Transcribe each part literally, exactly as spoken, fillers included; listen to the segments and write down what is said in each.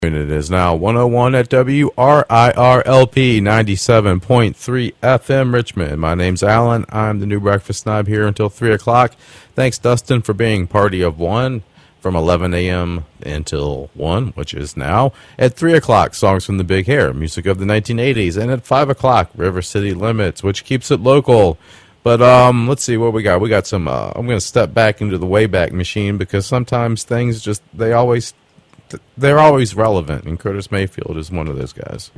And it is now one oh one at W R I R L P ninety-seven point three F M Richmond. My name's Alan. I'm the new breakfast snob here until three o'clock. Thanks, Dustin, for being party of one from eleven a.m. until one, which is now. At three o'clock, songs from the Big Hair, music of the nineteen eighties. And at five o'clock, River City Limits, which keeps it local. But um, let's see what we got. We got some, uh, I'm going to step back into the Wayback Machine because sometimes things just, they always... they're always relevant, and Curtis Mayfield is one of those guys.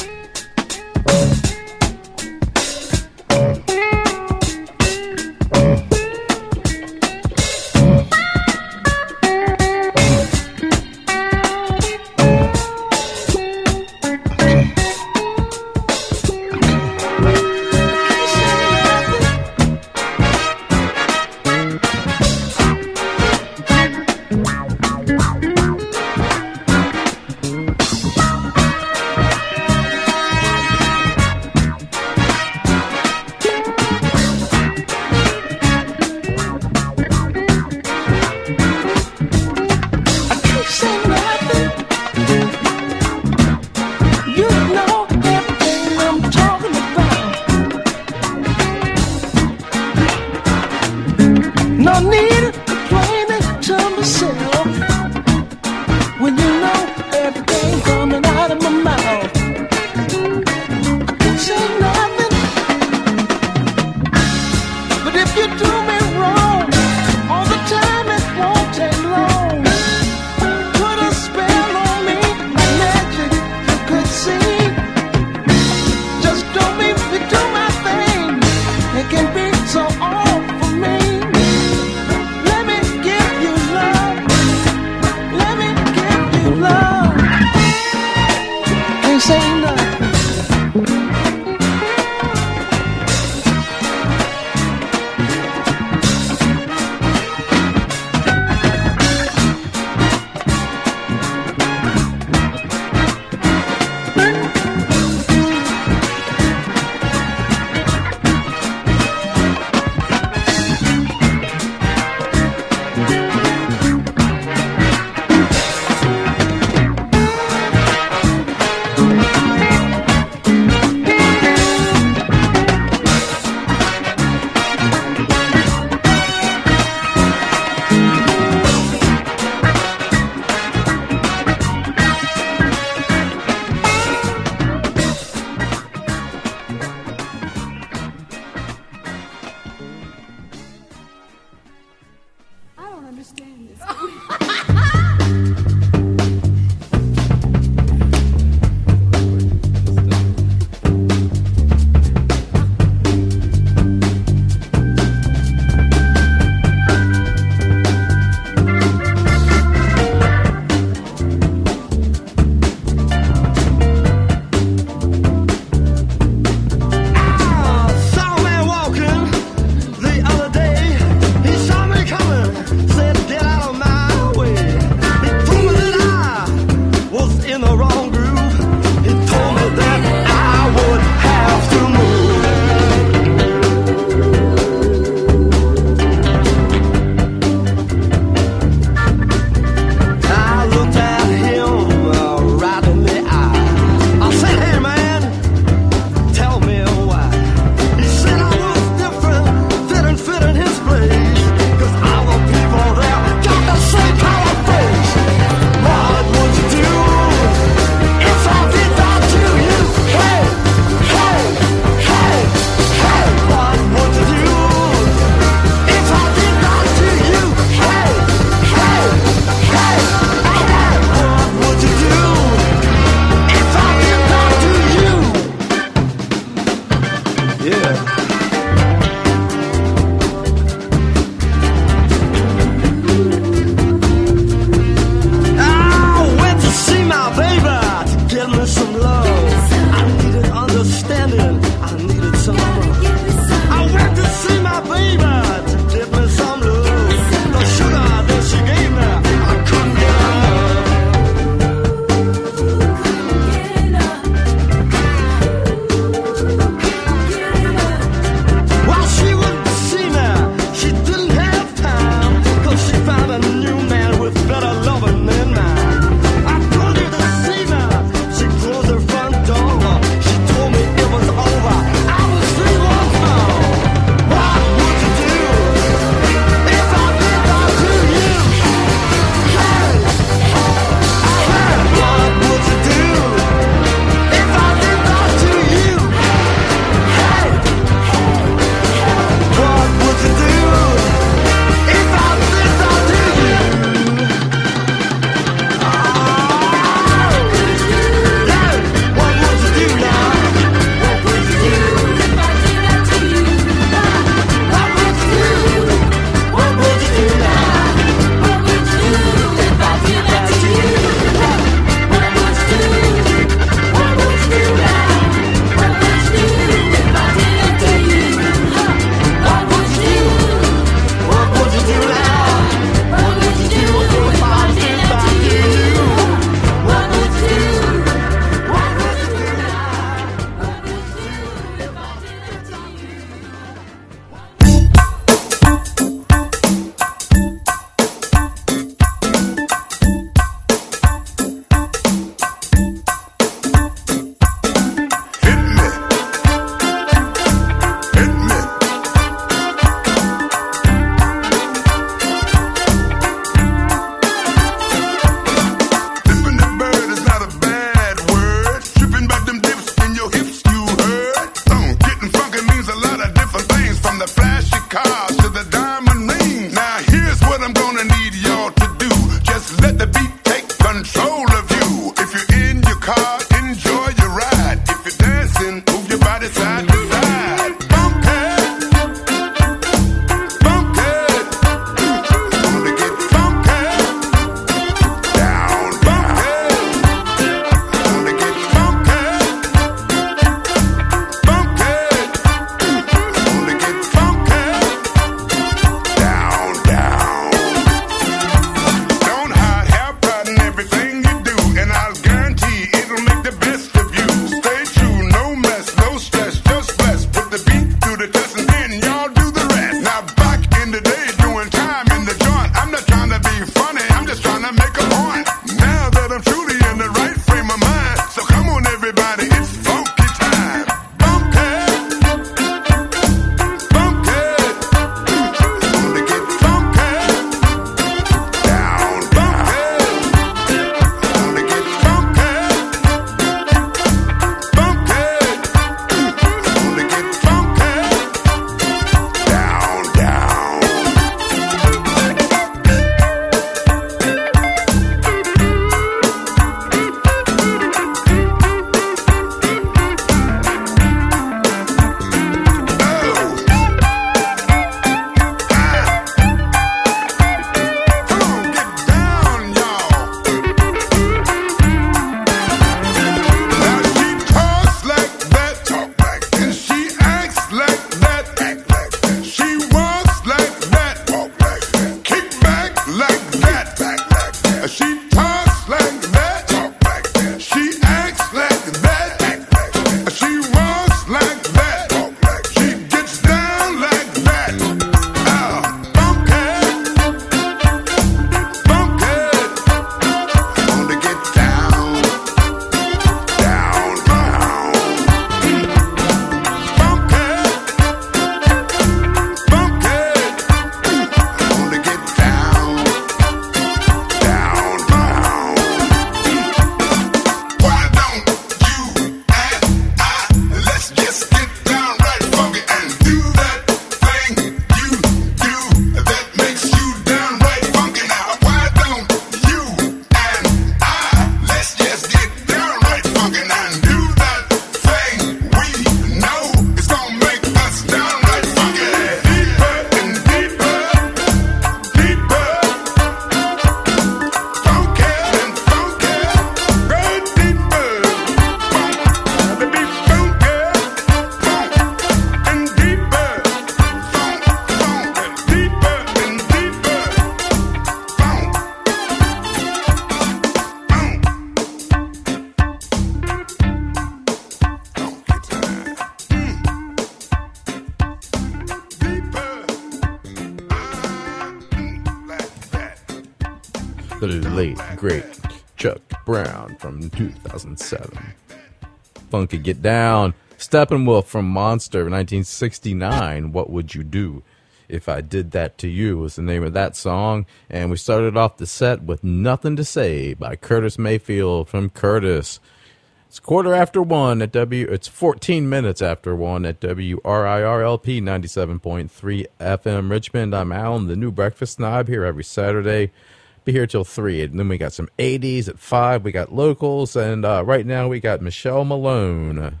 the late, great Chuck Brown from two thousand seven. Funky Get Down. Steppenwolf from Monster, nineteen sixty-nine. What Would You Do If I Did That to You was the name of that song. And we started off the set with Nothing to Say by Curtis Mayfield from Curtis. It's quarter after one at W. It's fourteen minutes after one at W R I R L P ninety-seven point three F M Richmond. I'm Alan, the new breakfast snob, here every Saturday. Be here till three. And then we got some eighties at five. We got locals. And uh, right now we got Michelle Malone.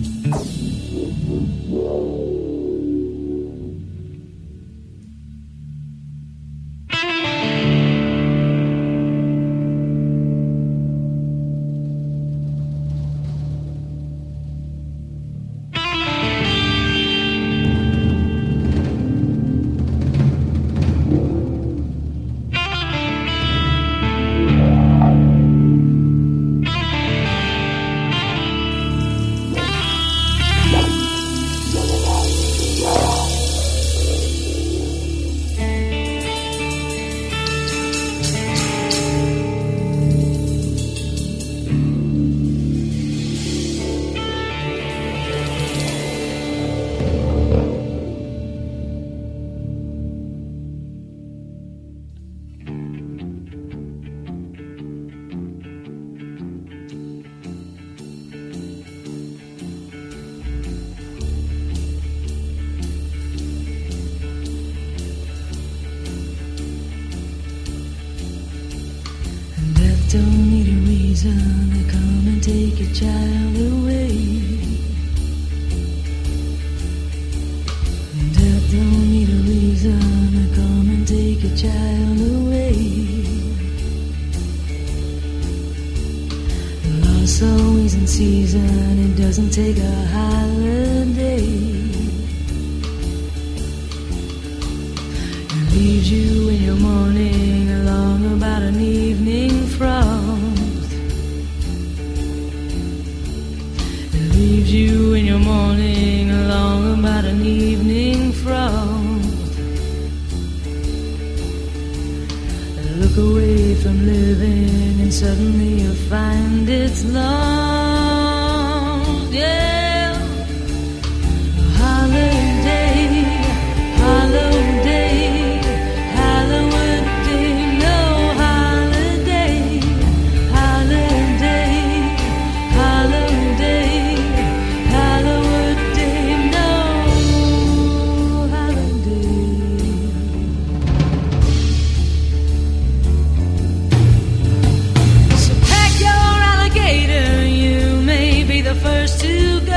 Don't need a reason to come and take your child away. Death don't need a reason to come and take your child away. Love's always in season, it doesn't take a holiday. It leaves you in your morning along about an evening frost. It leaves you in your morning along about an evening frost. Look away from living and suddenly you find it's lost. Yeah, holiday, holiday. First to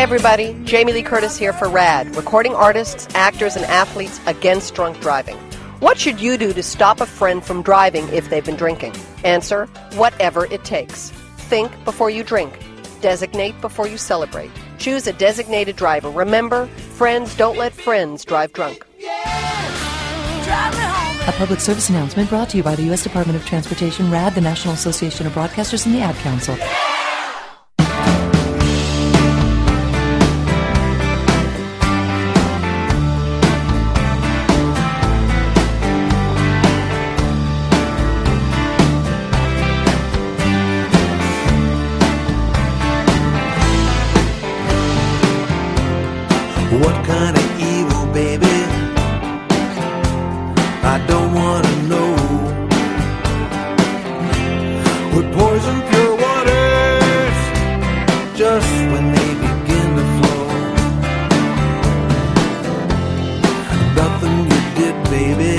everybody, Jamie Lee Curtis here for RAD, recording artists, actors, and athletes against drunk driving. What should you do to stop a friend from driving if they've been drinking? Answer, whatever it takes. Think before you drink. Designate before you celebrate. Choose a designated driver. Remember, friends don't let friends drive drunk. A public service announcement brought to you by the U S Department of Transportation, RAD, the National Association of Broadcasters, and the Ad Council. What kind of evil, baby? I don't want to know. Would poison pure waters just when they begin to flow. Nothing you did, baby,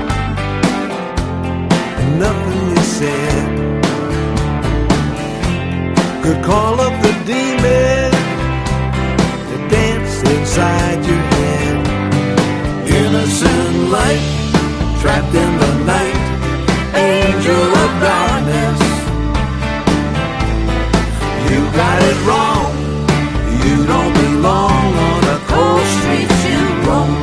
and nothing you said could call up the demon that dance inside your head. Innocent light trapped in the night, angel of darkness. You got it wrong, you don't belong on the cold streets you roam.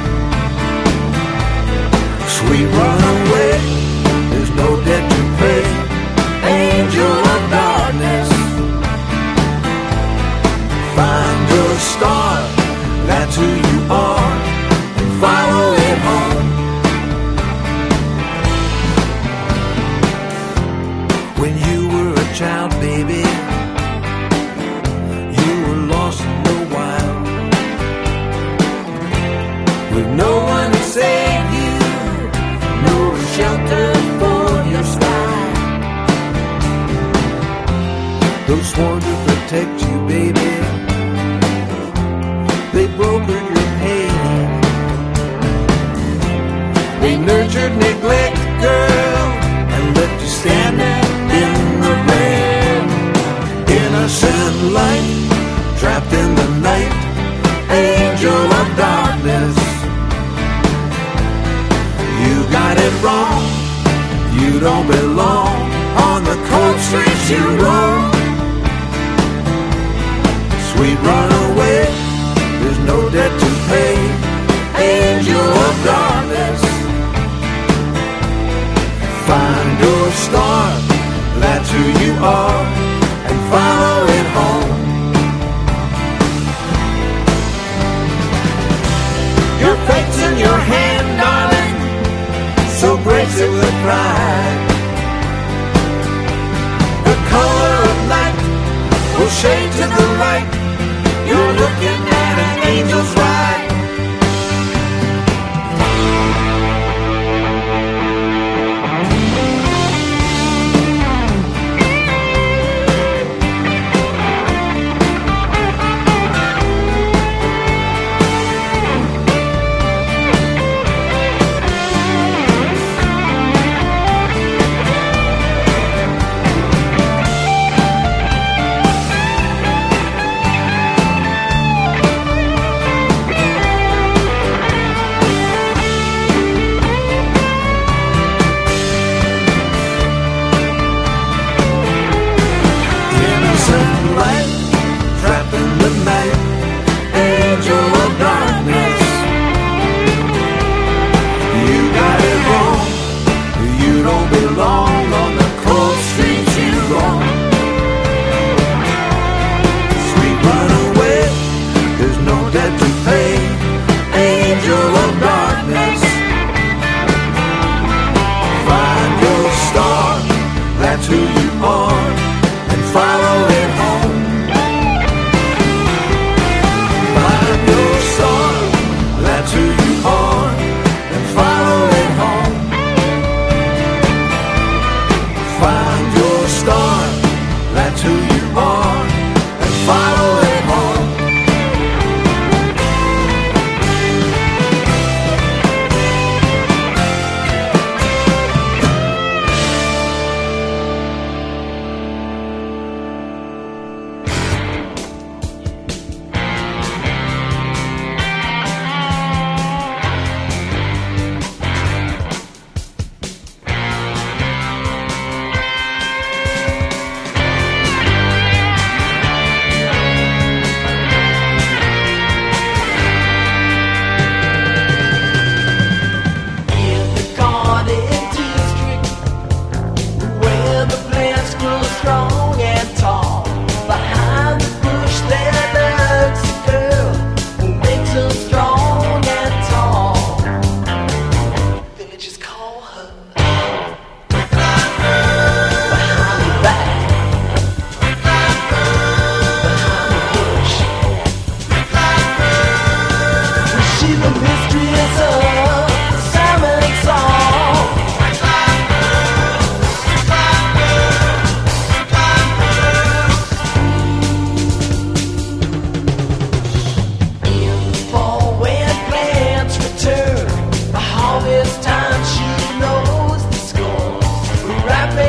Sweet runaway, there's no debt to pay, angel of darkness. Find your star, that's who you are, and follow it home. When you were a child, baby, you were lost in the wild, with no one to save you, no shelter for your style. Those sworn to protect you, baby, they brokered your pain. They nurtured neglect, girl, and left you standing in the rain. Innocent light, trapped in the night, angel of darkness. You got it wrong, you don't belong on the cold streets you roam. Sweet runaway, there's no debt to pay, angel of darkness. Find your star, that's who you are, and follow it home. Your fate's in your hand, darling, so grace it with pride. The color of night will shade to the light. You're looking at an angel's ride.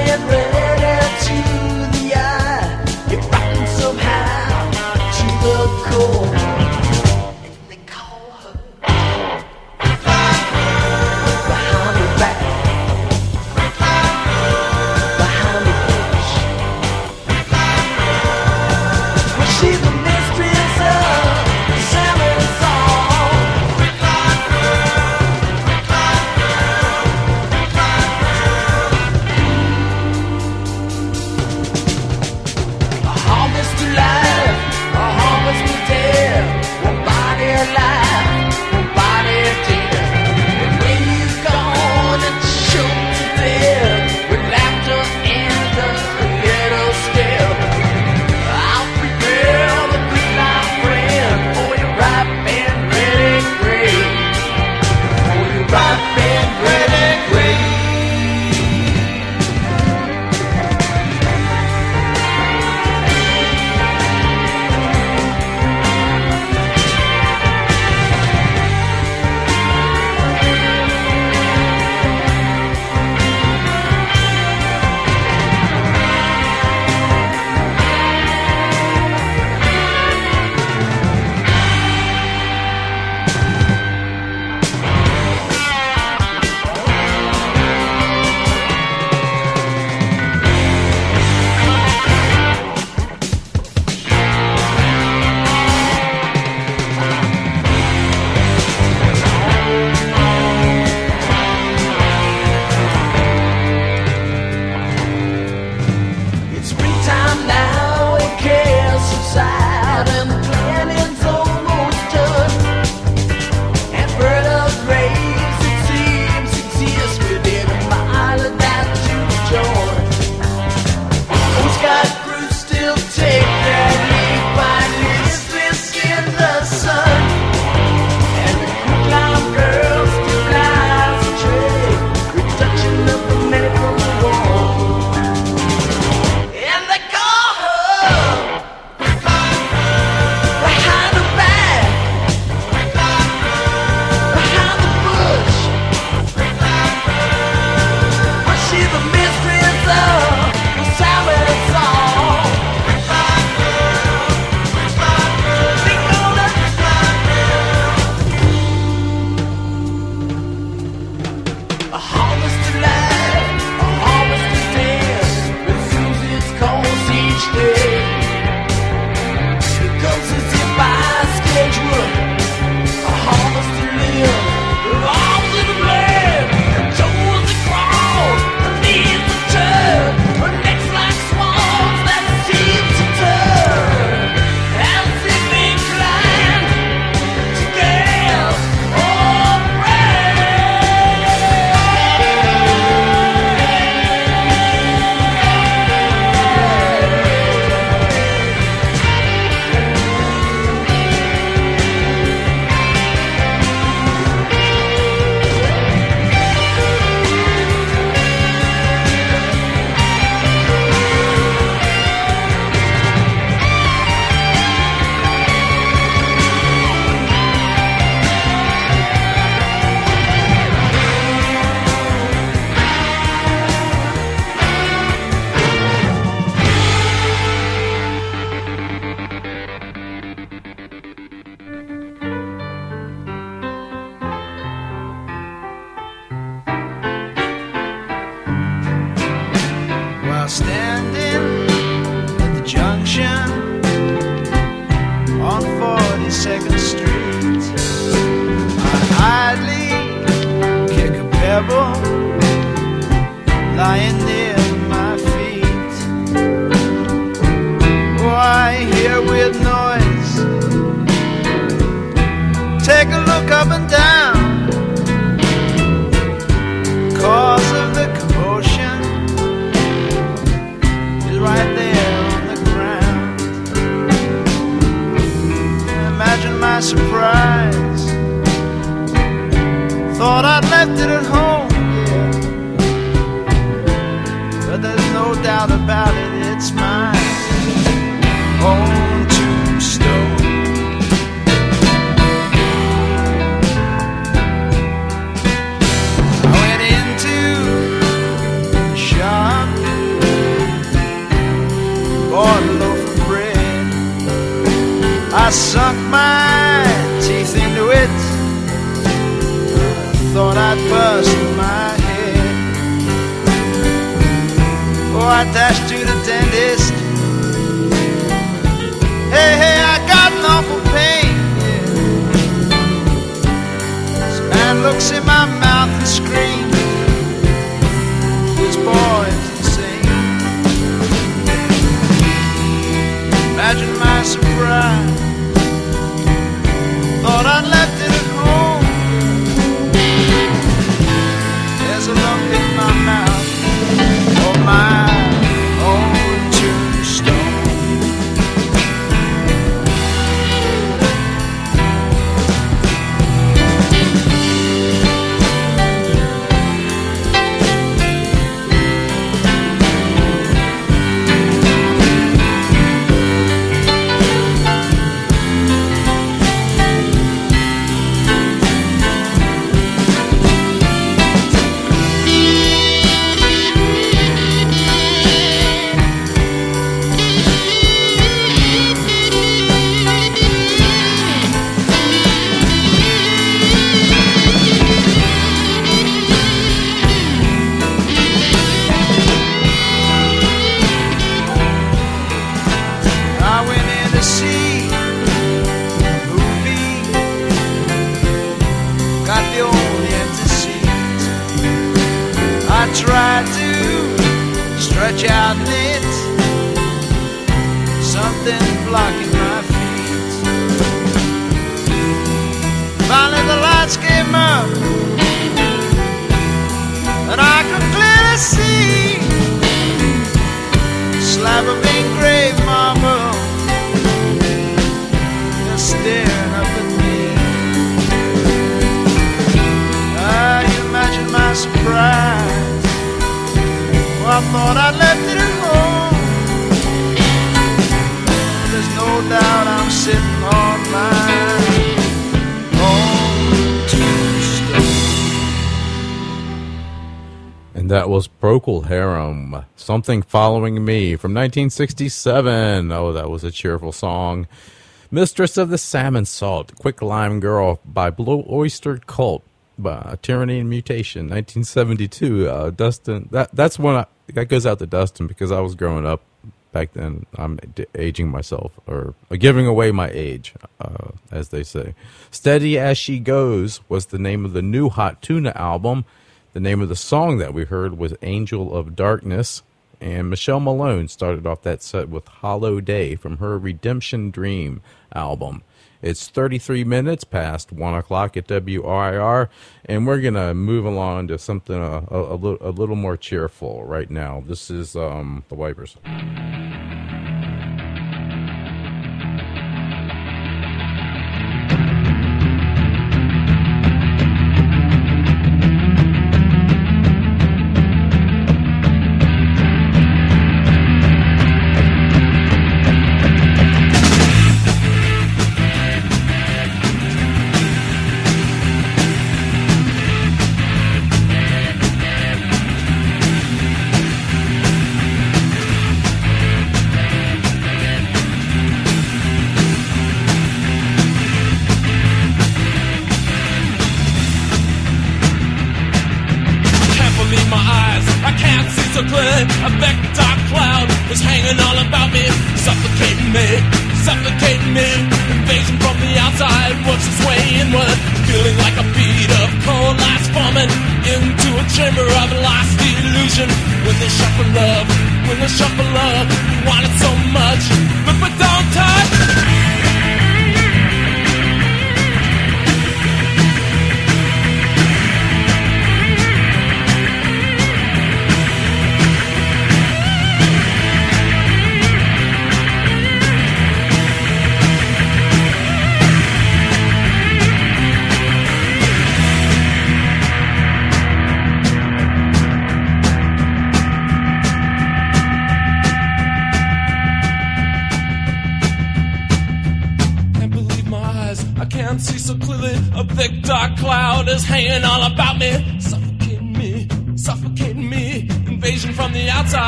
and ready to the eye. You're rotten somehow to the core. They call her behind the back, behind the bush. Well, she's the mistress of salmon song. A harvest to life, a harvest to death. One body alive, one body dead. And when you're gone, it's shook to death with laughter and a little step. I'll prepare the good life friend for your ripe and ready grave. For your ripe and ready grave. It's springtime now, and chaos subside, and the planning's almost done. And fertile graves, it seems, exist within a mile of that to join. Coast Guard crews still take their leave by listless in the sun. And the quicklime girls still flies a trade, reduction of the medical wall. And they call her behind the back, behind the bush. But she's the mistress of the salmon song. They call her a harvest to life, a harvest to death. Resumes its course each day. It goes as if by schedule. A harvest to live, arms in the blade, and toes that crawl, and knees that turn, her necks like swans that seem to turn, as if inclined to gasp or while standing at the junction on forty-second Street, I idly kick a pebble lying near my feet. Oh, I hear weird noise. Take a look up and down. Cause of the commotion is right there on the ground. Imagine my surprise. Thought I'd left it at home, yeah. But there's no doubt about it, it's mine. Own tombstone. I went into the shop I sunk my teeth into it, thought I'd bust my head. Oh, I dashed to the dentist. Hey, hey, I got an awful pain, yeah. This man looks in my mouth and screams, this boy's insane. Imagine my surprise, thought I'd left it at home. There's a lump in my mouth, oh my own tombstone. Tried to stretch out it, something blocking my feet. Finally the lights came up, and I could clearly see a slab of engraved marble just staring up at me. Ah, you imagine my surprise. I thought I left it at home. There's no doubt I'm sitting on my own tombstone. And that was Procol Harum, Something Following Me from nineteen sixty-seven. Oh, that was a cheerful song. Mistress of the Salmon Salt, Quick Lime Girl by Blue Oyster Cult. Uh, Tyranny and Mutation, nineteen seventy-two. Uh, Dustin, that that's when I, that goes out to Dustin because I was growing up back then. I'm d- aging myself or, or giving away my age, uh, as they say. Steady as She Goes was the name of the new Hot Tuna album. The name of the song that we heard was Angel of Darkness. And Michelle Malone started off that set with Hollow Day from her Redemption Dream album. It's thirty-three minutes past one o'clock at W R I R, and we're going to move along to something a, a, a, little, a little more cheerful right now. This is um, The Wipers.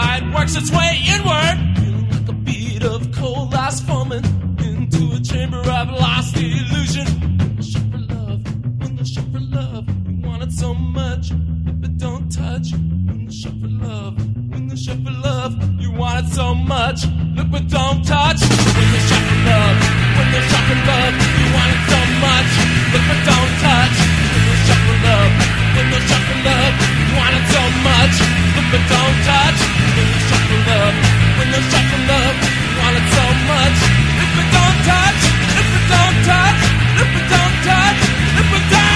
Its way inward, feeling like a bead of cold ice forming into a chamber I've lost the illusion. When they shop for love, when they shop for love, you want it so much, but don't touch. When they shop for love, when they shop for love, you want it so much, look but don't touch. When they shop for love, when they shop for love, you want it so much, look but don't touch. When they shop for love, when they shop for love, you want it so much, look but don't touch. When they shop for love, when they shop for love, you want it so much, look but don't touch, look but don't touch, look but don't touch, look but don't.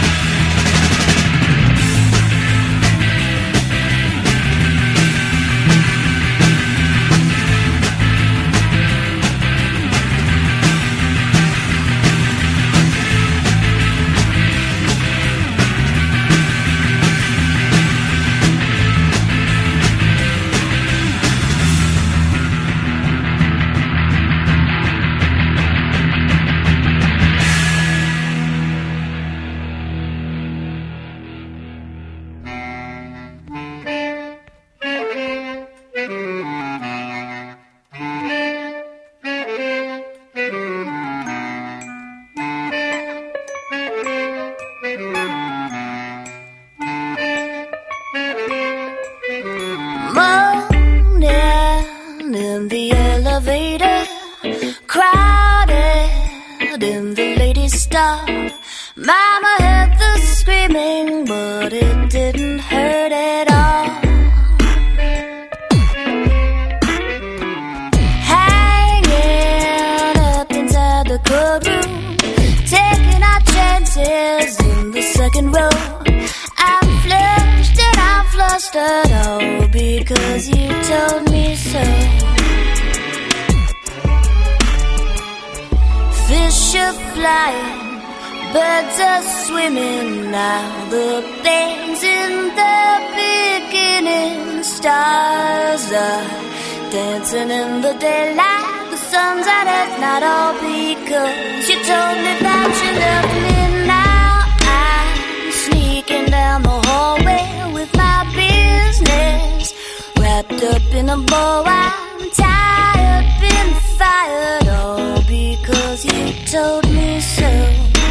Mama heard the screaming, but it didn't hurt at all. Hanging up inside the courtroom, taking our chances in the second row. I'm flushed and I'm flustered, all because you told me so. Fish are flying, birds are swimming, now the things in the beginning. Stars are dancing in the daylight, the sun's out at night, all because you told me that you loved me. Now I'm sneaking down the hallway with my business wrapped up in a bow. I'm tired, been fired, all because you told me so.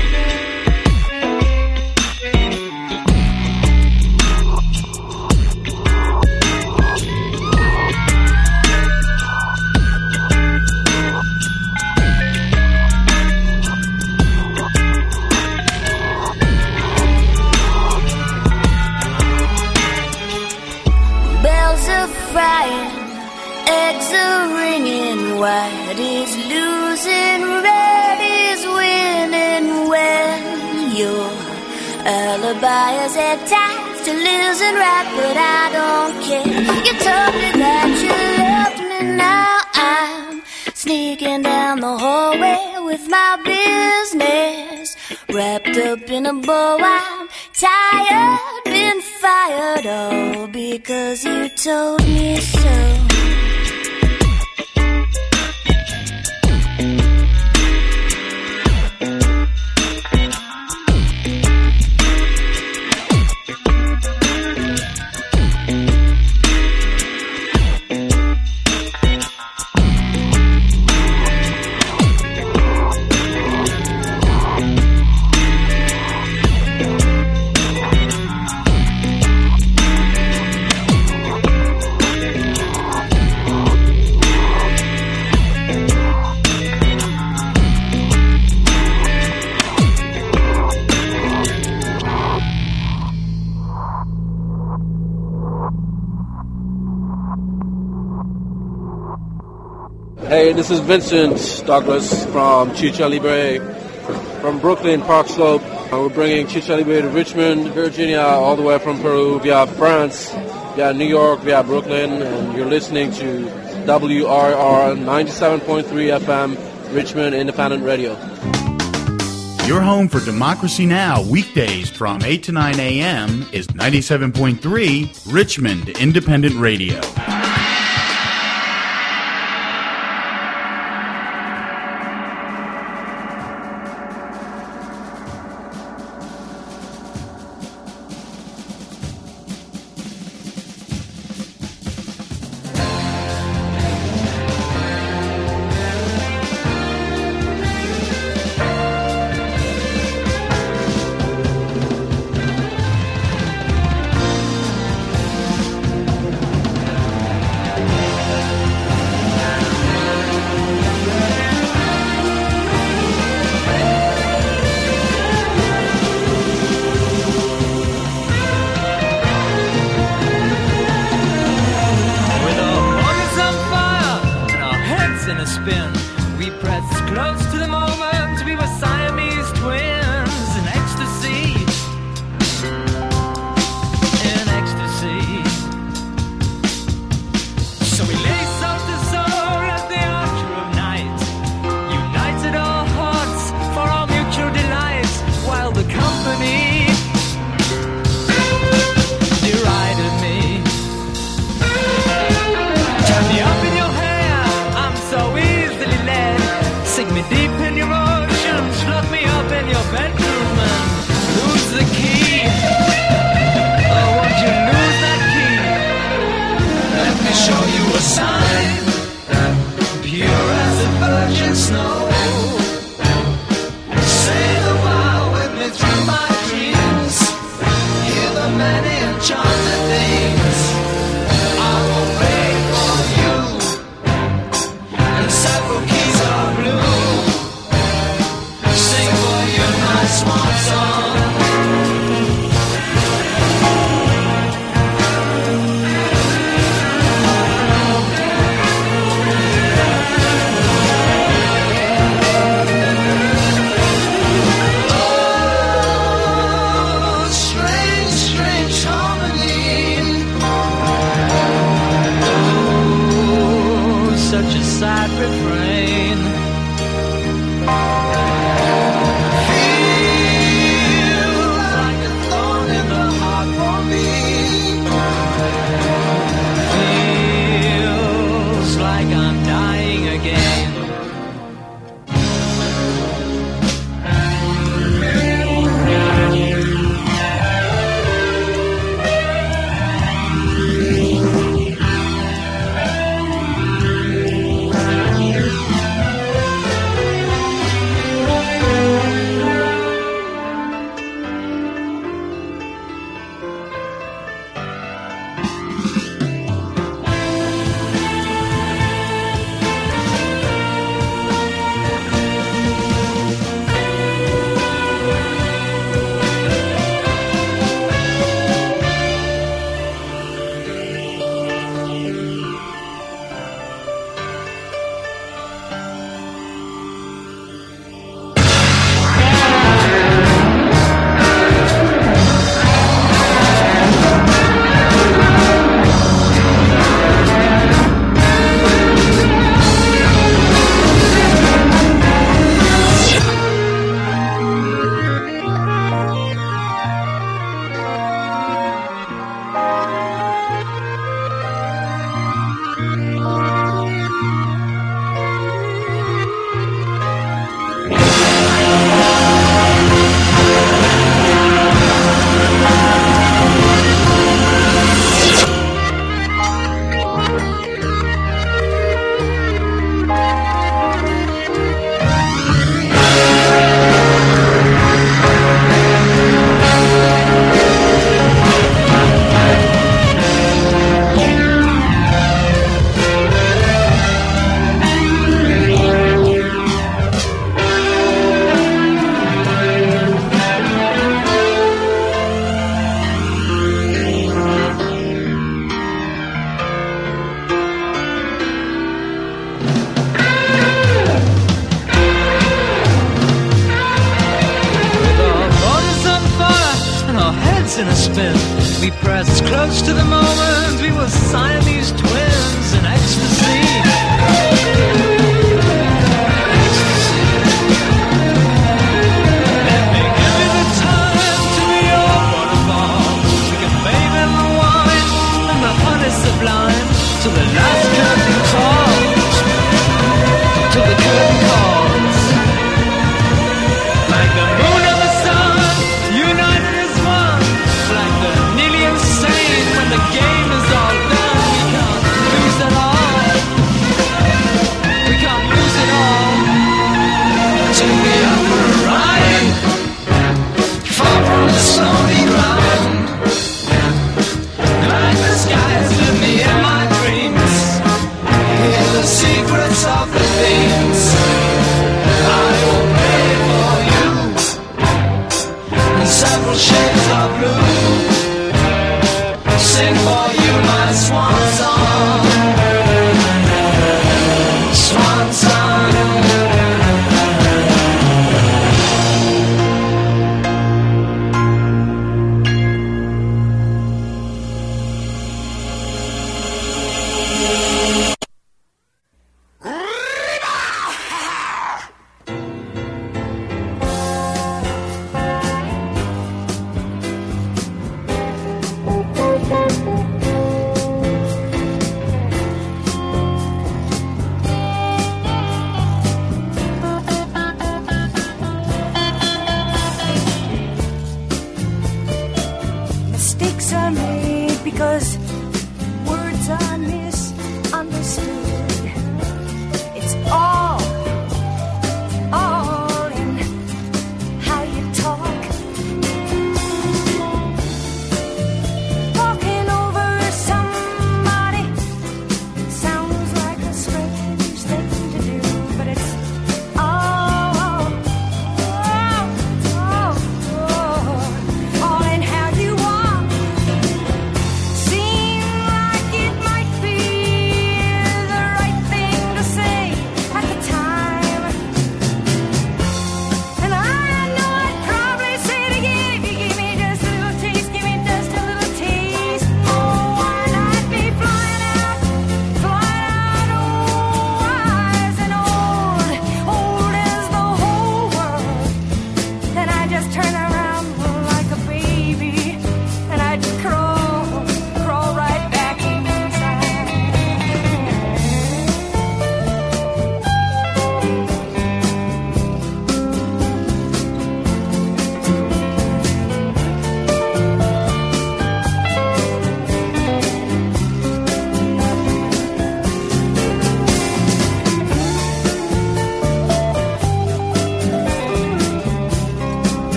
Eggs are ringing, white is losing, red is winning. When your alibi is at times to lose and right, but I don't care. You told me that you loved me, now I'm sneaking down the hallway with my business wrapped up in a bow. I'm tired, been fired, all because you told me so. Hey, this is Vincent Douglas from Chicha Libre from Brooklyn Park Slope. Uh, we're bringing Chicha Libre to Richmond, Virginia, all the way from Peru, via France, via New York, via Brooklyn, and you're listening to W R R ninety-seven point three F M, Richmond Independent Radio. Your home for Democracy Now! Weekdays from eight to nine a.m. is ninety-seven point three Richmond Independent Radio. spin. We pressed close to the moment we were Siamese twins in ecstasy. In ecstasy. So we lay soul to soul at the altar of night, united our hearts for our mutual delight, while the company derided me. Turn me up in your hair, I'm so easily led. Sink me deep in your oceans, lock me up in your bedroom and lose the key. Oh, won't you lose that key? Let me show you a sign, pure as the virgin snow. Say the while with me through my dreams. Hear the many enchanted things. I will play for you in several keys of blue. Sing for you my swan song. Oh, strange, strange harmony. Oh, such a sad refrain. Feels like a thorn in the heart for me. Feels like I'm dying again. In a spin, we pressed close to the moment we were Siamese twins in ecstasy. Ecstasy. Let me give you the time to be your waterfall. We can bathe in the wine and the honey sublime till the last curtain calls. Till the curtain calls. Like the moon and the sun, united as one. Like the nearly insane when the game is all done. We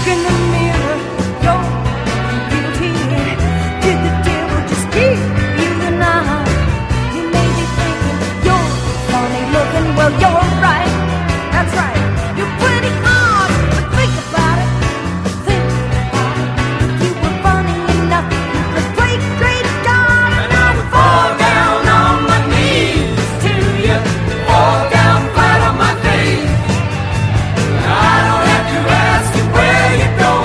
look in the mirror, you're guilty. Did the devil just give you the nod? You may be thinking you're funny looking, well you're right, that's right. You're pretty odd, but think about it, think about it. If you were funny enough, you could play great God, and I'd fall down on my knees to you, fall down flat on my face. I don't have to ask you where you're going.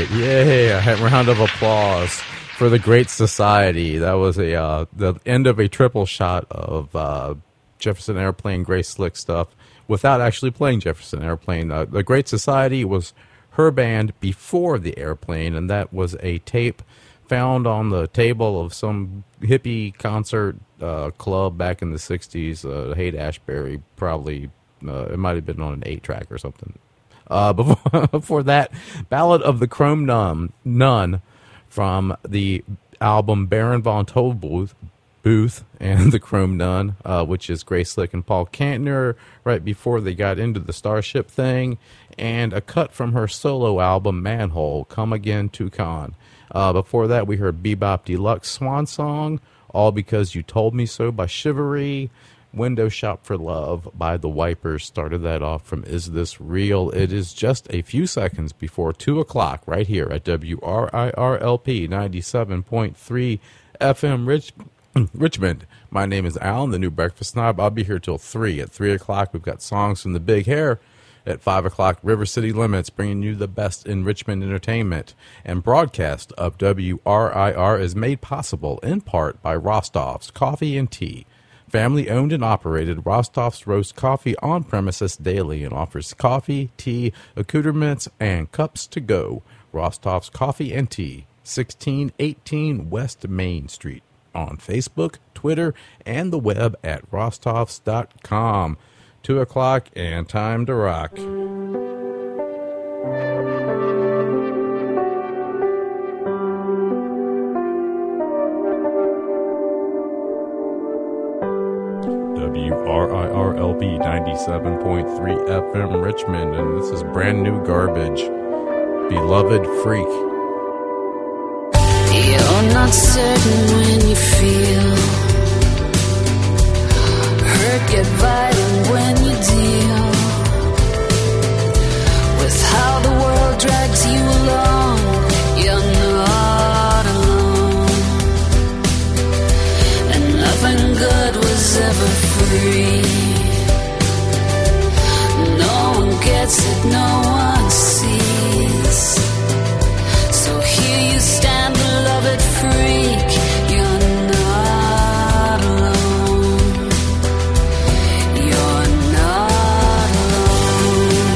right. Yay. A round of applause for The Great Society. That was a uh, the end of a triple shot of uh, Jefferson Airplane, Grace Slick stuff without actually playing Jefferson Airplane. Uh, The Great Society was her band before the Airplane, and that was a tape found on the table of some hippie concert uh, club back in the sixties. Uh, Haight-Ashbury, probably. Uh, it might have been on an eight-track or something. Uh, before, before that, Ballad of the Chrome Nun, Nun from the album Baron von Tollbooth Booth and the Chrome Nun, uh, which is Grace Slick and Paul Kantner right before they got into the Starship thing, and a cut from her solo album Manhole, Come Again Toucan. Uh, before that, we heard Bebop Deluxe Swan Song, All Because You Told Me So by Chivalry. Window Shop for Love by The Wipers started that off from Is This Real? It is just a few seconds before two o'clock right here at W R I R L P ninety-seven point three F M Rich, Richmond. My name is Alan, the new breakfast snob. I'll be here till three. At three o'clock, we've got songs from the Big Hair. At five o'clock, River City Limits, bringing you the best in Richmond entertainment. And broadcast of W R I R is made possible in part by Rostov's Coffee and Tea. Family owned and operated, Rostov's roasts coffee on premises daily and offers coffee, tea, accoutrements, and cups to go. Rostov's Coffee and Tea, sixteen eighteen West Main Street. On Facebook, Twitter, and the web at rostovs dot com. Two o'clock and time to rock. W R I R L B ninety-seven point three F M Richmond, and this is Brand New Garbage, Beloved Freak. You're not certain when you feel hurt, get violent when you deal with how the world drags you along. You're not alone, and nothing good was ever free. No one gets it, no one sees. So here you stand, beloved freak. You're not alone. You're not alone.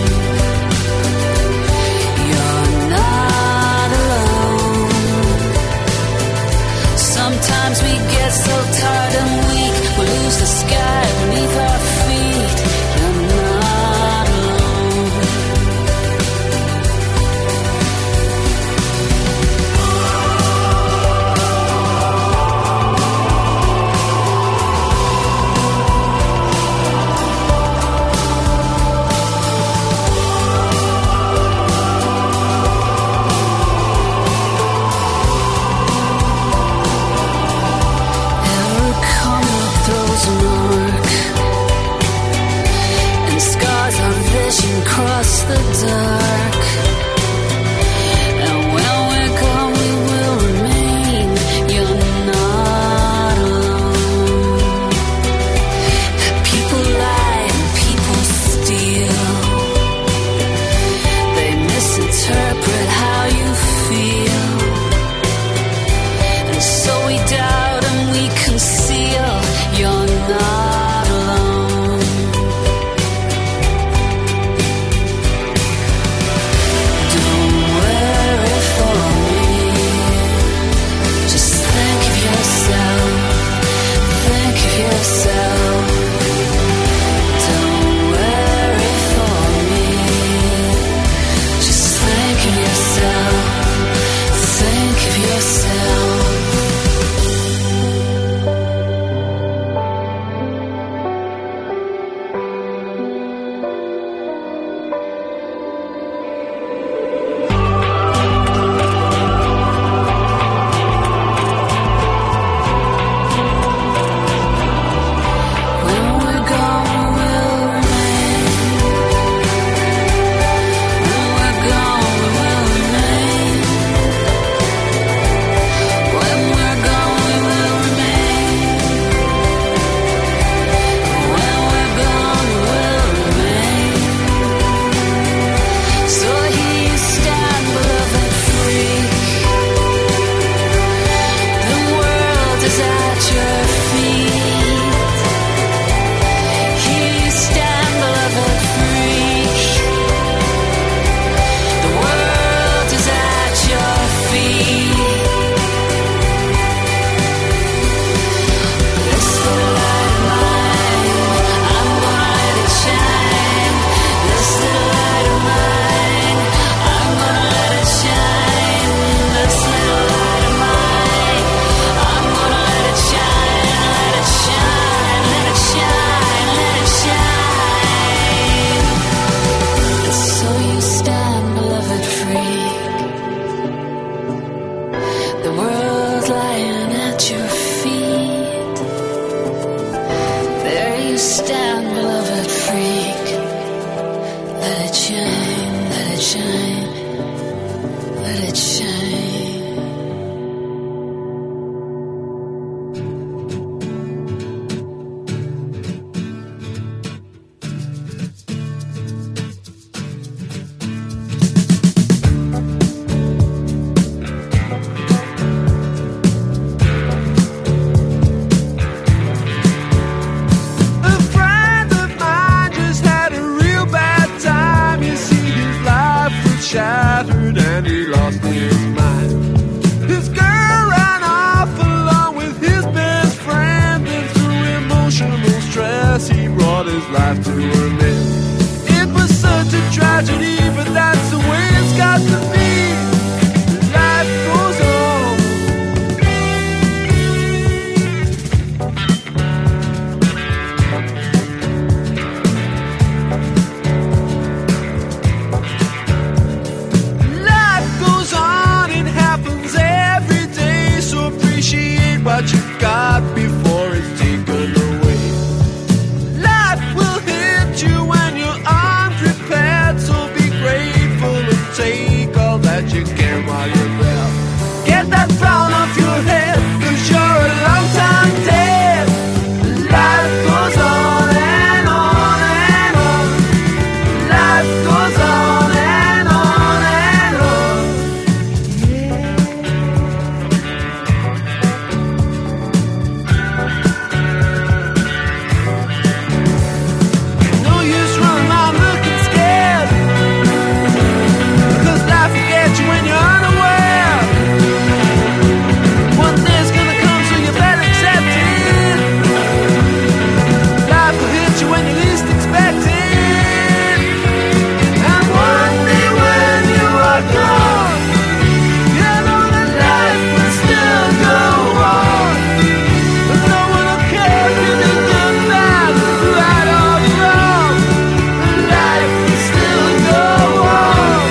You're not alone. Sometimes we get so tired and weak, we lose the sky beneath our feet. You're not alone. Every comer throws an arc, and scars our vision cross the dark. And when we're gone, we will remain. You're not alone. People lie and people steal. They misinterpret how you feel, and so we doubt and we conceal. You're not alone. he lost his mind. His girl ran off along with his best friend, and through emotional stress he brought his life to an end. It was such a tragedy, but that's the way it's got to be. Life goes on. Life goes on, it happens every day, so appreciate what you got before it's taken away. Life will hit you when you're unprepared, so be grateful and take all that you can while you're there. Get that frown off your head, cause you're a long time dead. Life goes on and on and on. Life goes on and on and on. No use running around looking scared, cause life will get you when you're unaware. One day's gonna come, so you better accept it. Life will hit you when you least expect it. And one day when you are gone, you know that life will still go on. But no one will care if you did good, bad, right or wrong. Life will still go on.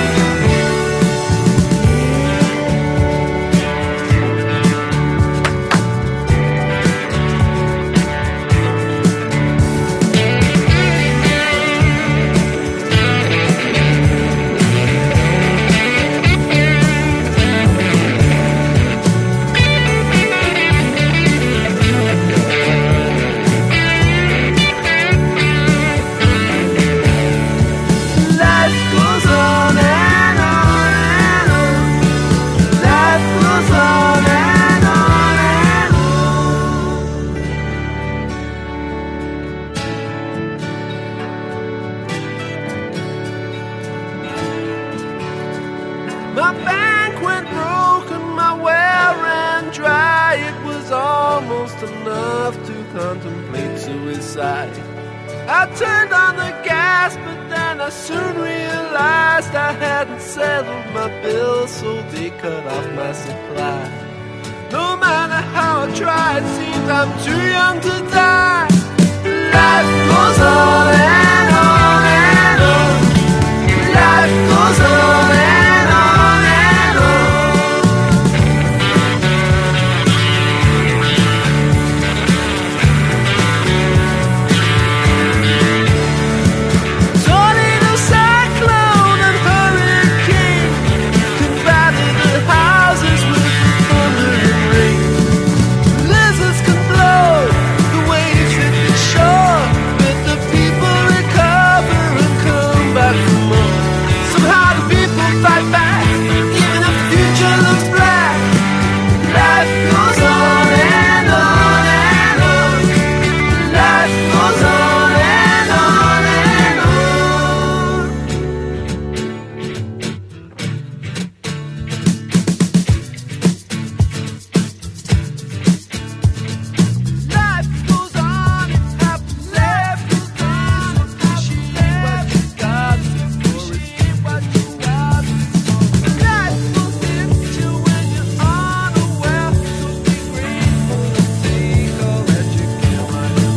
Life goes on and on and on. Life goes on and on and on. My bank went broke and my well ran dry. It was almost enough to contemplate suicide. I turned on the gas, but then I soon realized I hadn't settled my bills, so they cut off my supply. No matter how I try, it seems I'm too young to die. Life goes on and on and on. Life goes on and on and on. Tornado, cyclone, and hurricane can batter the houses with the thunder and rain. Blizzards can blow, the waves hit the shore, but the people recover and come back for more. Somehow the people fight back, even if the future looks black. Life goes on and on and on. Life goes on and on and on. Life goes on, it happens every day, so appreciate what you got before it's what you got. Life will hit you when you're unaware, so be grateful and take all that you can while you're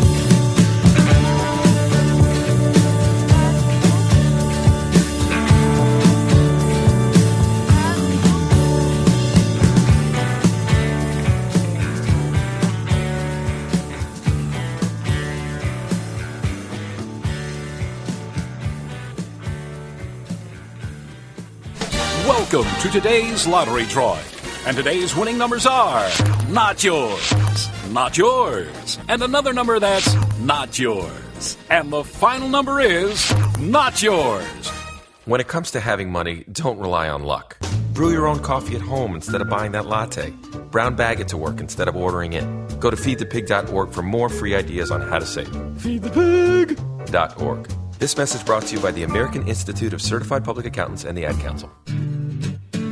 Welcome to today's lottery drawing. And today's winning numbers are not yours, not yours, and another number that's not yours. And the final number is not yours. When it comes to having money, don't rely on luck. Brew your own coffee at home instead of buying that latte. Brown bag it to work instead of ordering it. Go to feed the pig dot org for more free ideas on how to save. feed the pig dot org. This message brought to you by the American Institute of Certified Public Accountants and the Ad Council.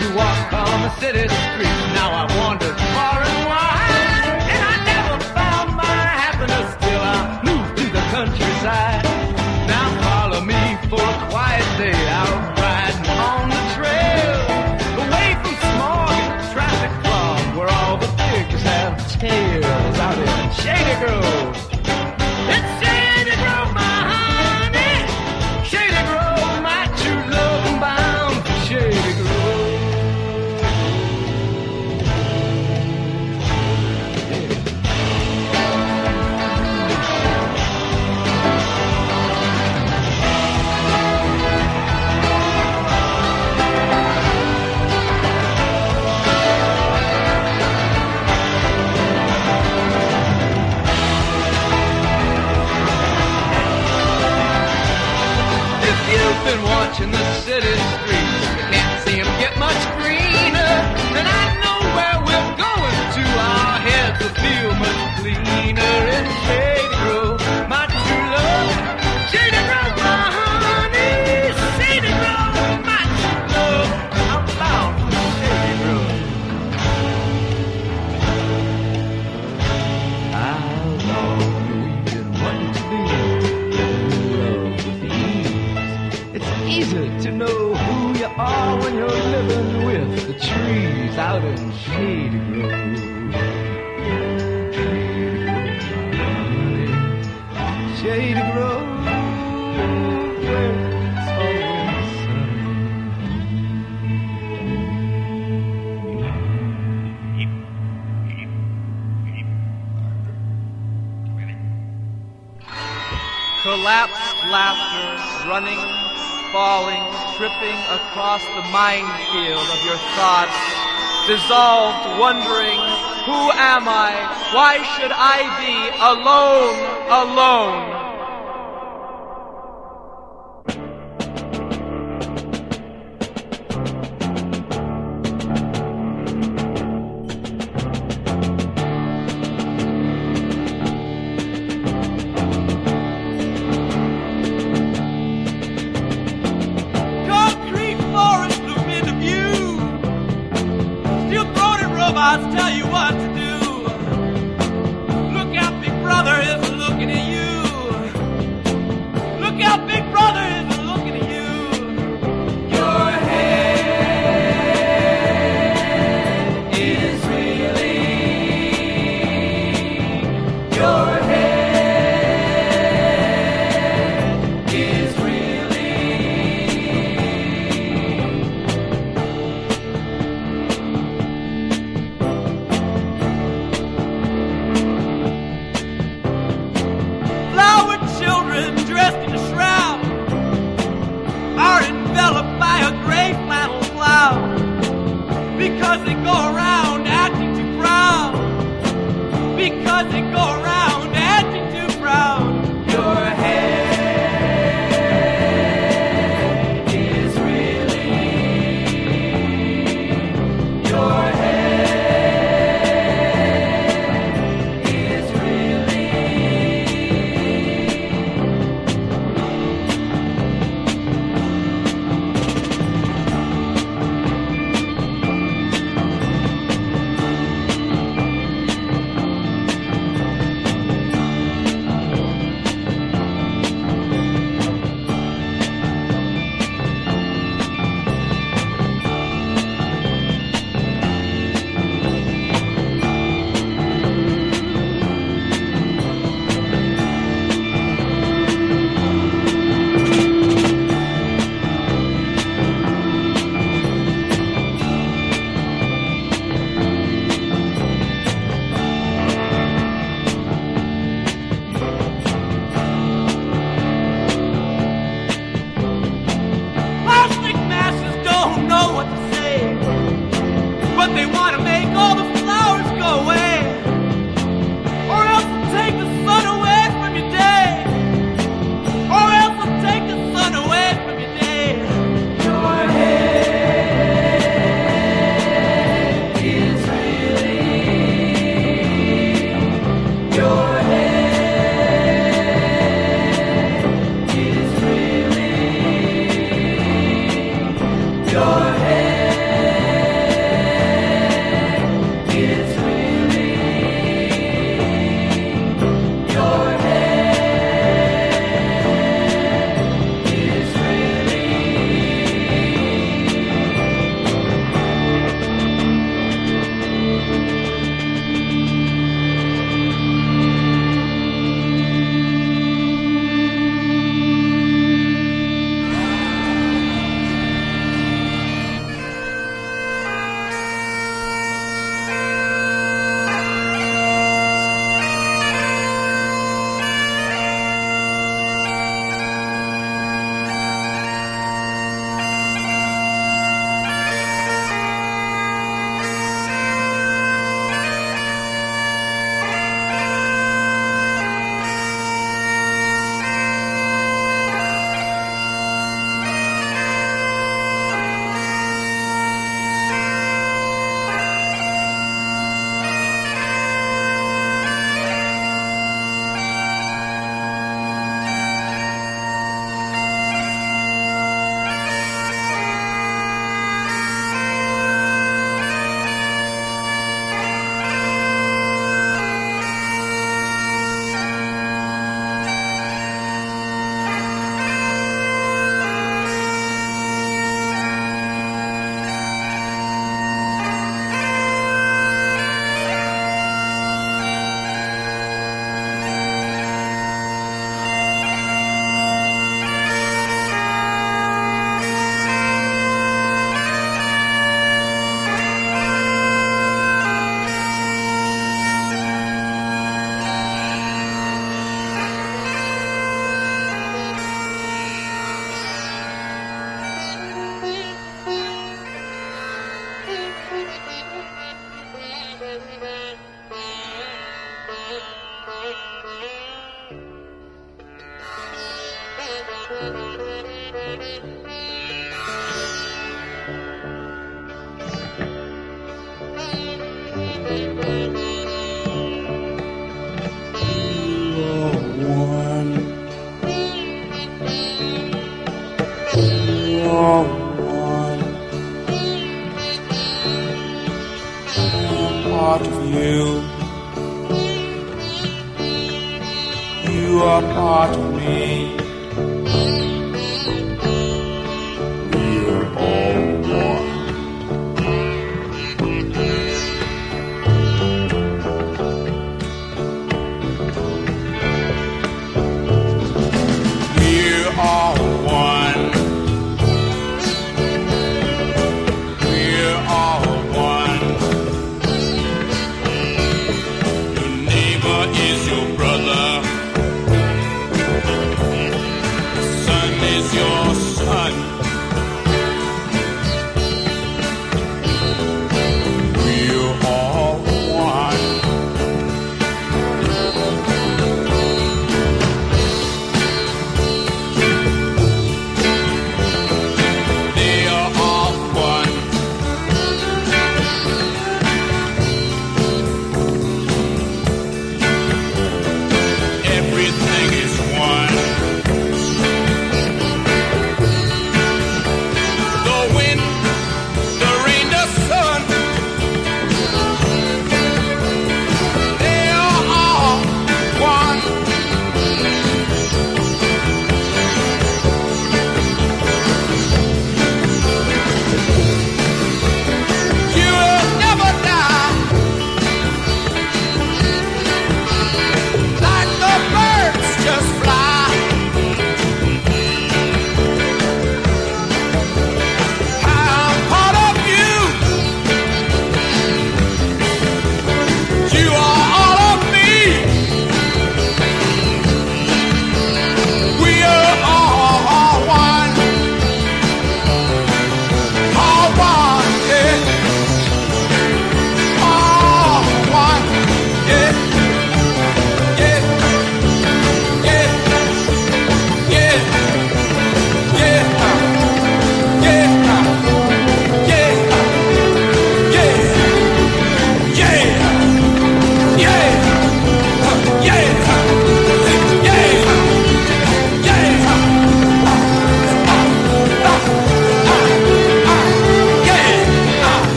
to walk on the city streets. Now I wandered far and wide, and I never found my happiness till I moved to the countryside. Now follow me for a quiet day out riding on the trail, away from smog and traffic fog, where all the pigs have tails out in Shady Grove. It's Shady Grove, my honey, Shady Grove, my true love, I'm bound for Shady Grove. You've been watching the city streets, you can't see them get much greener, and I know where we're going to, our heads will feel much cleaner in Shady Grove, my true love. Shady Grove, my honey, Shady Grove, my true love, I'm bound for Shady Grove. I've always been wanting to be in love with you. It's easy to know who you are when you're living with the trees out in Shady Grove. Shady Grove, where it's always sunny. Collapsed laughter running, falling, tripping across the minefield of your thoughts, dissolved, wondering, who am I? Why should I be alone, alone? Robots tell you what to do. Look out, Big Brother is looking at you. Look out, Big Brother is looking at you. Your head is reeling. Your head is enveloped by a gray flannel cloud, because they go around acting too proud, because they go around acting too proud. Your head is reeling. Your head is your head. Part of you, you are part of me. We're all one. We're all one. We're all one. Is your brother, the sun is your son. We're all one. They are all one. Everything is one. The wind, the rain, the sun, they are all one. You will never die. Like the birds just fly. I'm part of you. You are all of me. We are all, all one. All one, yeah. All one, yeah. Yeah. Yeah, yeah, yeah, yeah, yeah, yeah,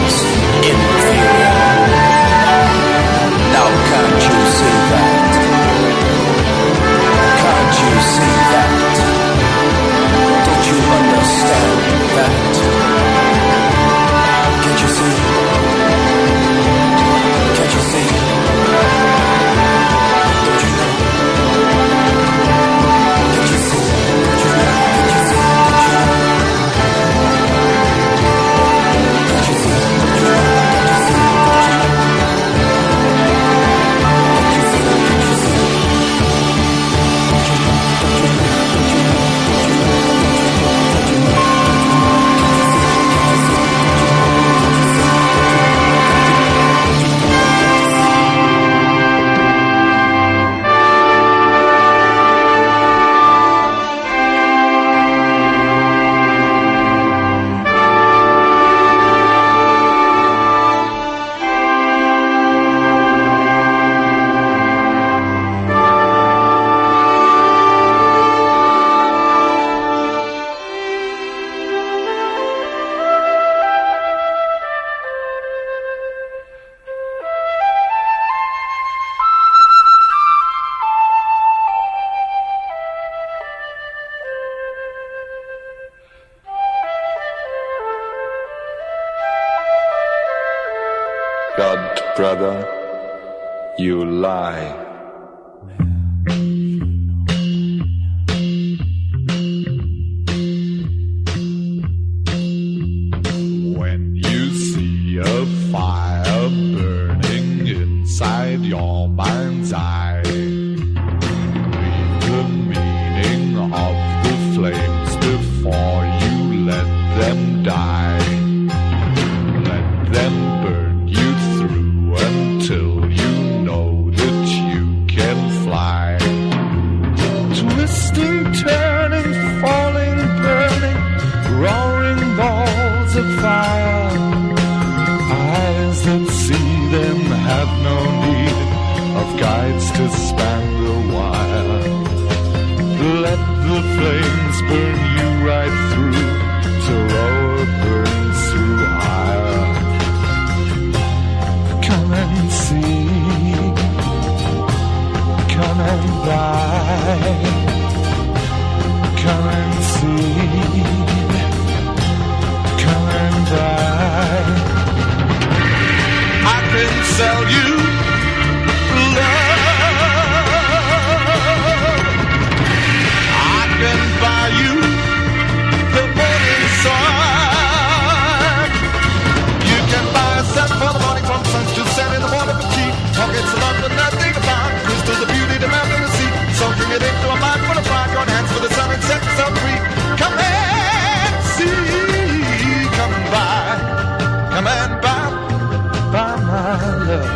Now can't you see that? brother, you lie. When you see a fire burning inside your mind's eye, read the meaning of the flames before you let them die. Let them burn you through until you know that you can fly. Twisting, turning, falling, burning, roaring balls of fire. Eyes that see them have no need of guides to span the wire. Let the flames burn you right through till lower burns through higher. Come and see, come and buy, come and see, come and buy. I can sell you love, I can buy you the morning sun. You can buy a set for the morning from sun to set in the morning for tea. Pockets of love but nothing about crystals of beauty demanding the sea. Soaking it into a mind full of pride. Join hands for the sun and set yourself free. Come and see, come and buy, come and buy, buy my love.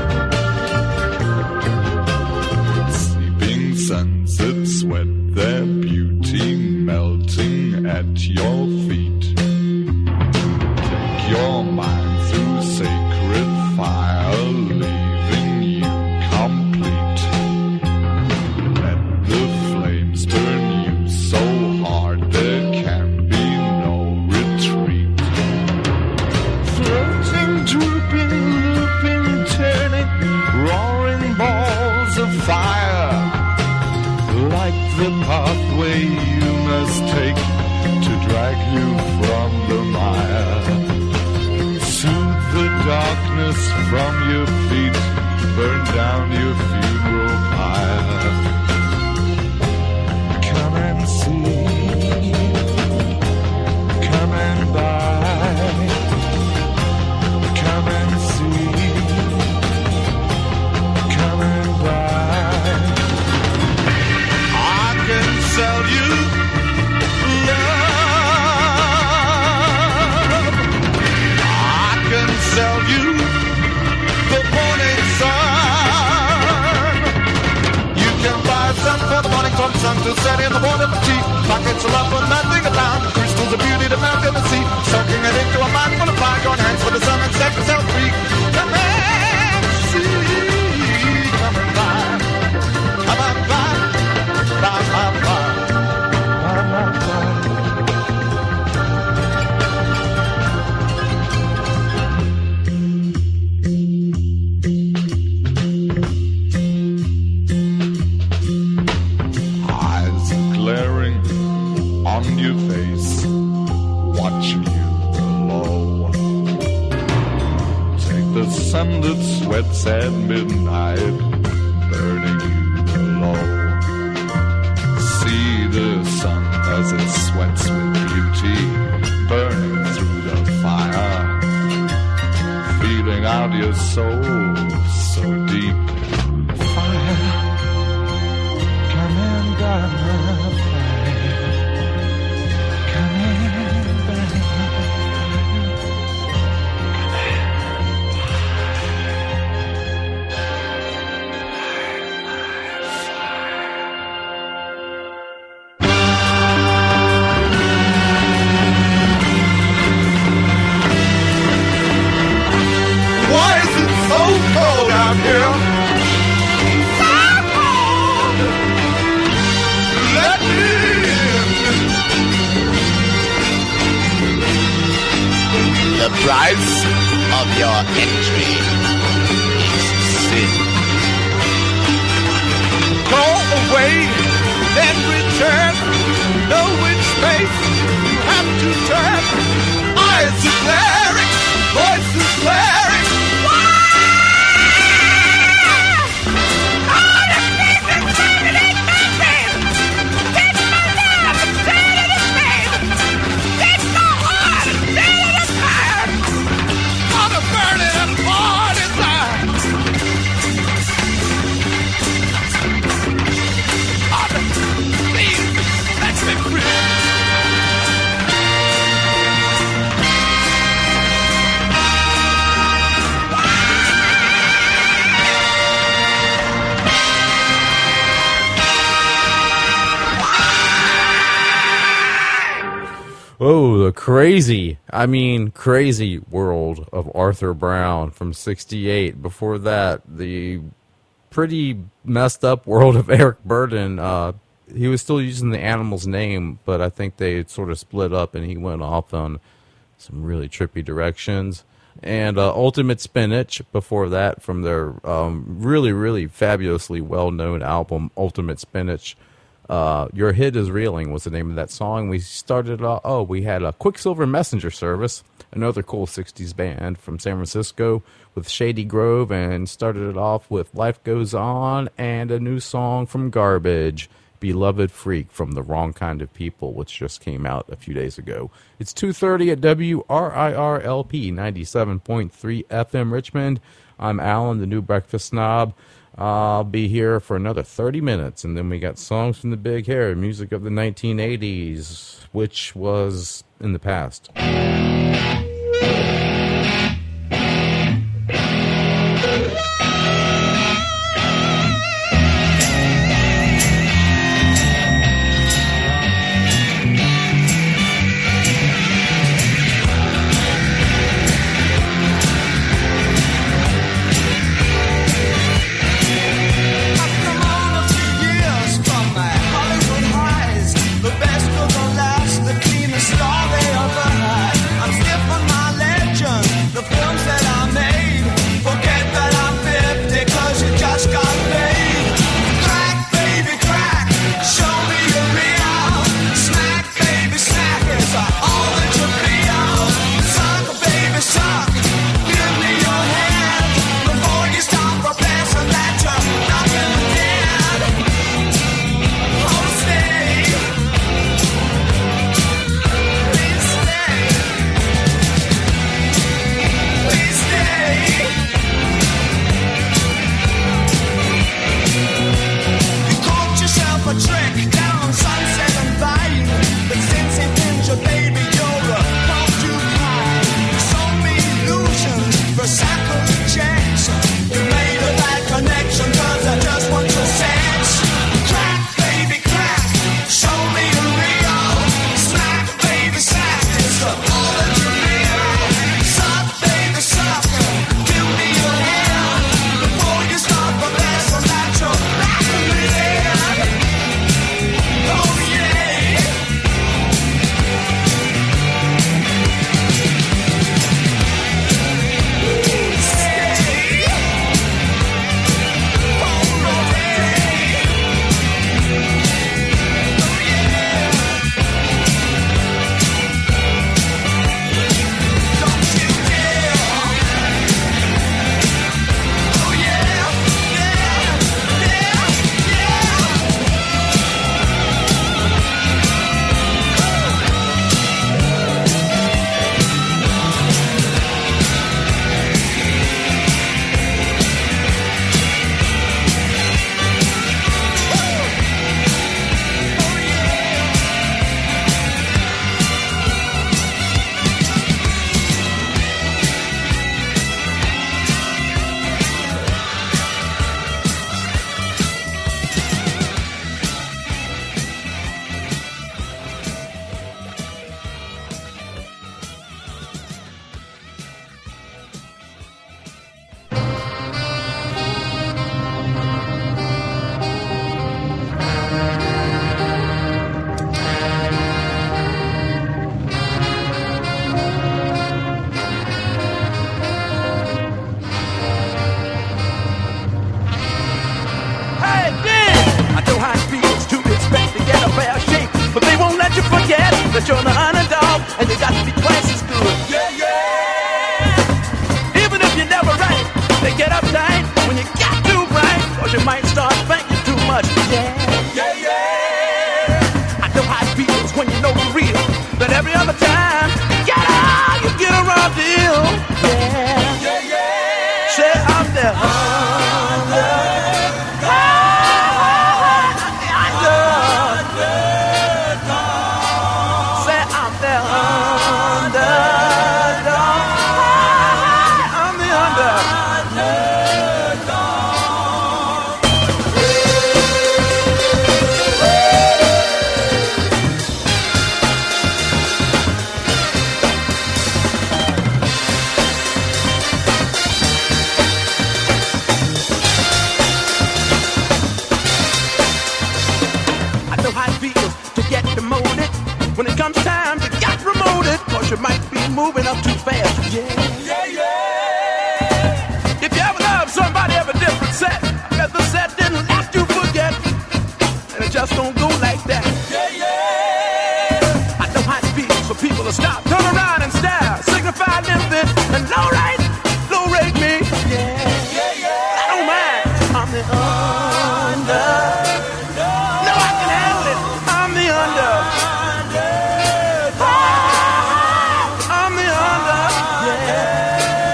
Sleeping sunsets sweat their beauty melting at your feet. Take your mind through sacred fire, leaving you complete. Let the flames burn you so hard there can be no retreat. Floating, drooping, looping, turning, roaring balls of fire. Like the pathway you must take to drag you from the mire. Soothe the darkness from your feet, burn down your funeral pyre. Come and see, come and buy, come and see, come and buy. I can sell you love, I can sell you the morning sun. You can buy sun for the morning from sun to set in the morning for tea. Pockets of love but nothing about crystals of beauty to melt in the sea. Soaking it into a mind full of fire. Join hands for the sun and set yourself free. Come and see, come and buy, come and buy, buy, buy, buy, buy, buy, buy. Eyes glaring on your face, watching you below. Take the sun that sweats at midnight, burning you below. See the sun as it sweats with beauty, burning through the fire. Feeling out your soul so deep. Fire, come and buy my fire. Come and buy my Why is it so cold out here? So cold! Let me in. The price of your entry is sin. Go away, then return. Know which space you have to turn. Eyes are glaring, voices blaring. Why? Oh, the crazy, I mean, crazy world of Arthur Brown from sixty-eight. Before that, the pretty messed up world of Eric Burden. Uh, he was still using the Animals name, but I think they sort of split up and he went off on some really trippy directions. And uh, Ultimate Spinach before that from their um, really, really fabulously well-known album, Ultimate Spinach. Uh, Your Hit Is Reeling was the name of that song. We started off, oh, we had a Quicksilver Messenger Service, another cool sixties band from San Francisco with Shady Grove, and started it off with Life Goes On and a new song from Garbage, Beloved Freak from The Wrong Kind of People, which just came out a few days ago. It's two thirty at W R I R L P ninety-seven point three F M Richmond. I'm Alan, the New Breakfast Snob. I'll be here for another thirty minutes, and then we got songs from the Big Hair, music of the nineteen eighties, which was in the past. The best of the last, the cleanest star they ever had. I'm I'm moving up too fast. Yeah, yeah, yeah. If you ever love somebody of a different set, if the set didn't let you forget, and it just don't go like that. Yeah, yeah. I know high speed for people to stop, turn around and stare, signify limping, and low rate, low rate me. Yeah, yeah, yeah. I don't mind. I'm the under. No, I can handle it. I'm the under. I'm the under. Yeah.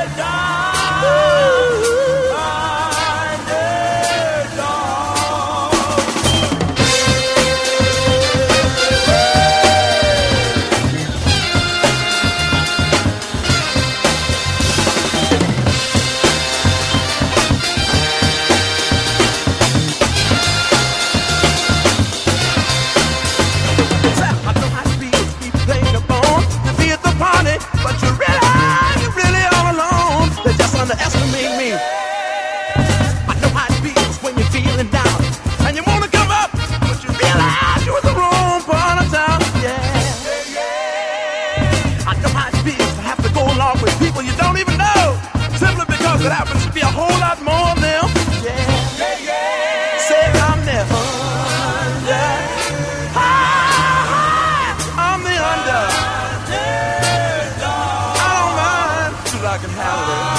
Underestimate me. I know how it feels when you're feeling down and you wanna come up, but you realize you're in the wrong part of town. Yeah, I know how it feels to have to go along with people you don't even know, simply because it happens to be a whole lot more of them. Yeah, say I'm the under. I'm the under. I don't mind till I can handle it.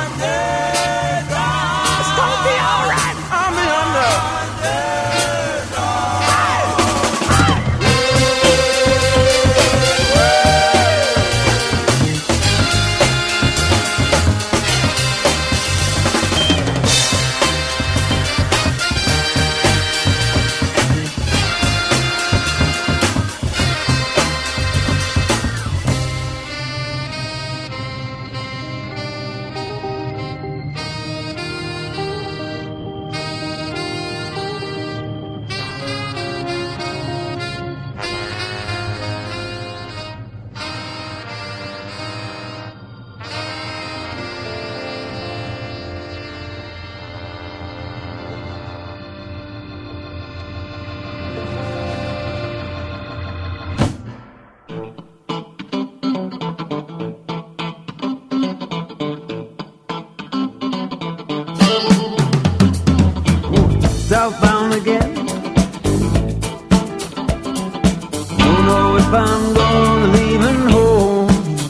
Southbound again. Don't know if I'm gonna leaving home.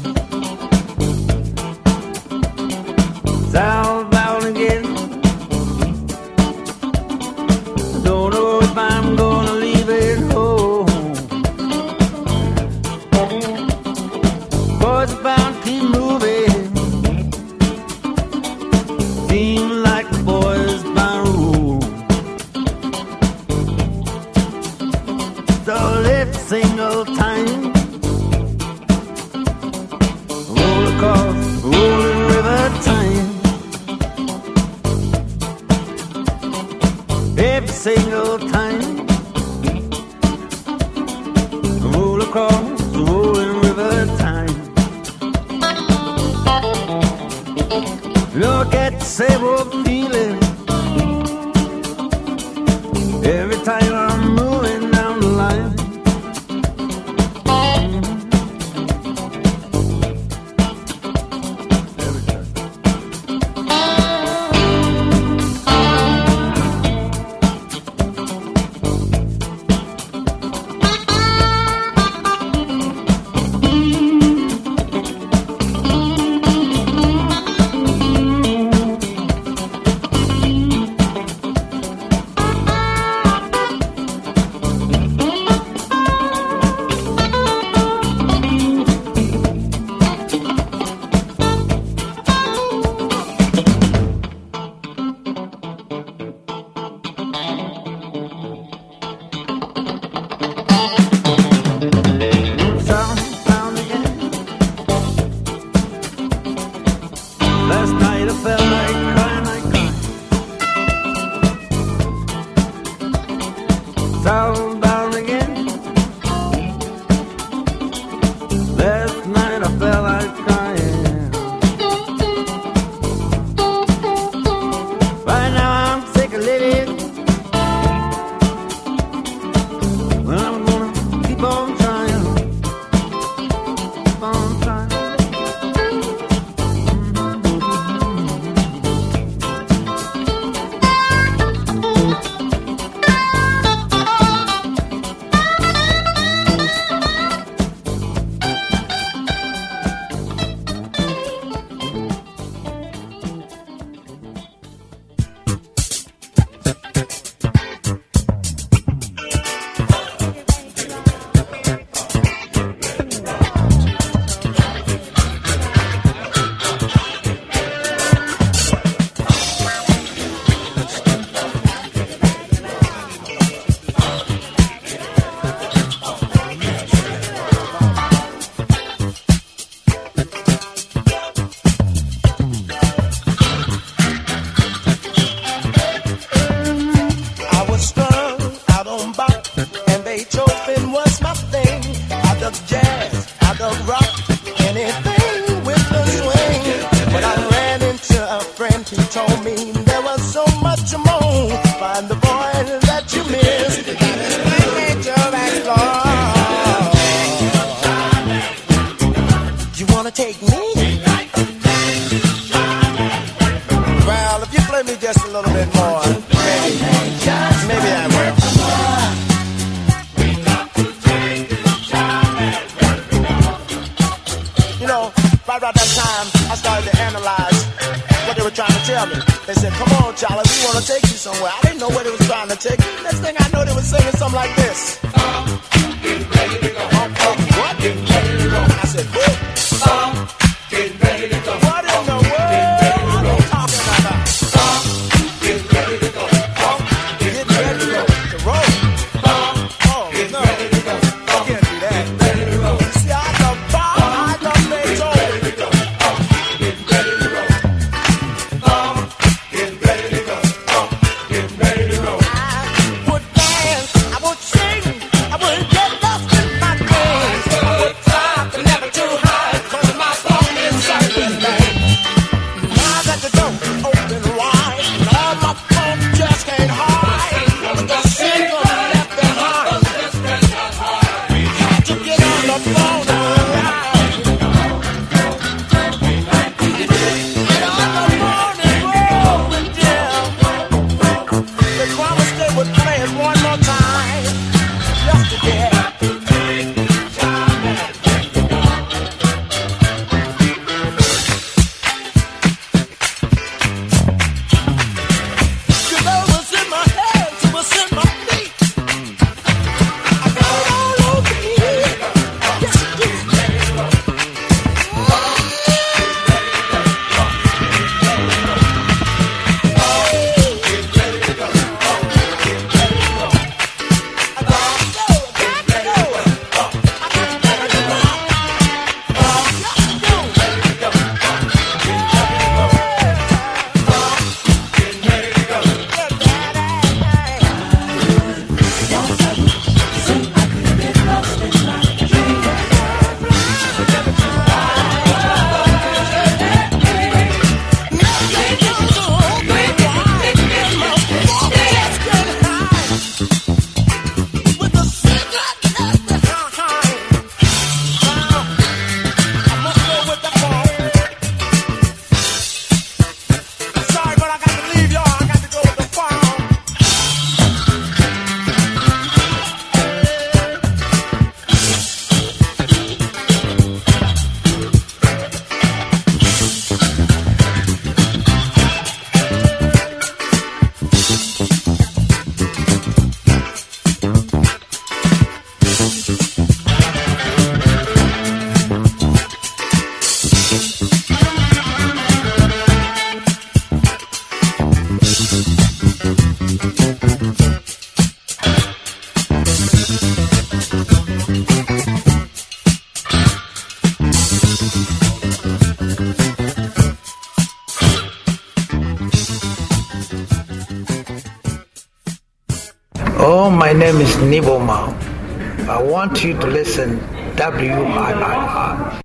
Southbound again. Don't know if I'm gonna leave it home. Boys are bound to keep moving. Seem like the boys by rule. Every single time roll across rolling river time. Every single time roll across rolling river time. Look at the same old feeling every time I'm moving down the line. Southbound again. Last night I felt like crying. Right now I'm sick of living. Well, I'm gonna keep on trying. Keep on trying. bit more. Maybe, maybe I will. You know, right about that time, I started to analyze what they were trying to tell me. They said, come on, Charlie, we want to take you somewhere. I didn't know where they was trying to take. Next thing I know, they were singing something like this. Um, getting ready to go. Um, um, what? Getting ready to go. I said, who? Um, getting ready to go. What in the world are they talking about? Um, getting ready to go. Um, getting ready to go. To roll. Um, oh, getting no. ready to go. I can't do that. Getting ready to go. See, I love Bob. I love Beethoven. Getting ready to go. Um, getting ready to go. Um, getting ready to go. Um, getting ready to go. I would dance. I would sing. I would get lost in my dreams. I would fly, but never too high, 'cause my soul inside was bad. Now that the door open wide, and all my phone just can't hide. With the single left behind, we had to get on the phone and ride. Get on the phone and roll with them. The drama stay would play it one more time, just to get. You know what's in my head, what's in my feet. I got it all over me. Yes, it is. Sorry, but I got to leave y'all. I got to go with the phone. Oh, my name is Nibo Mao. I want you to listen W I I R.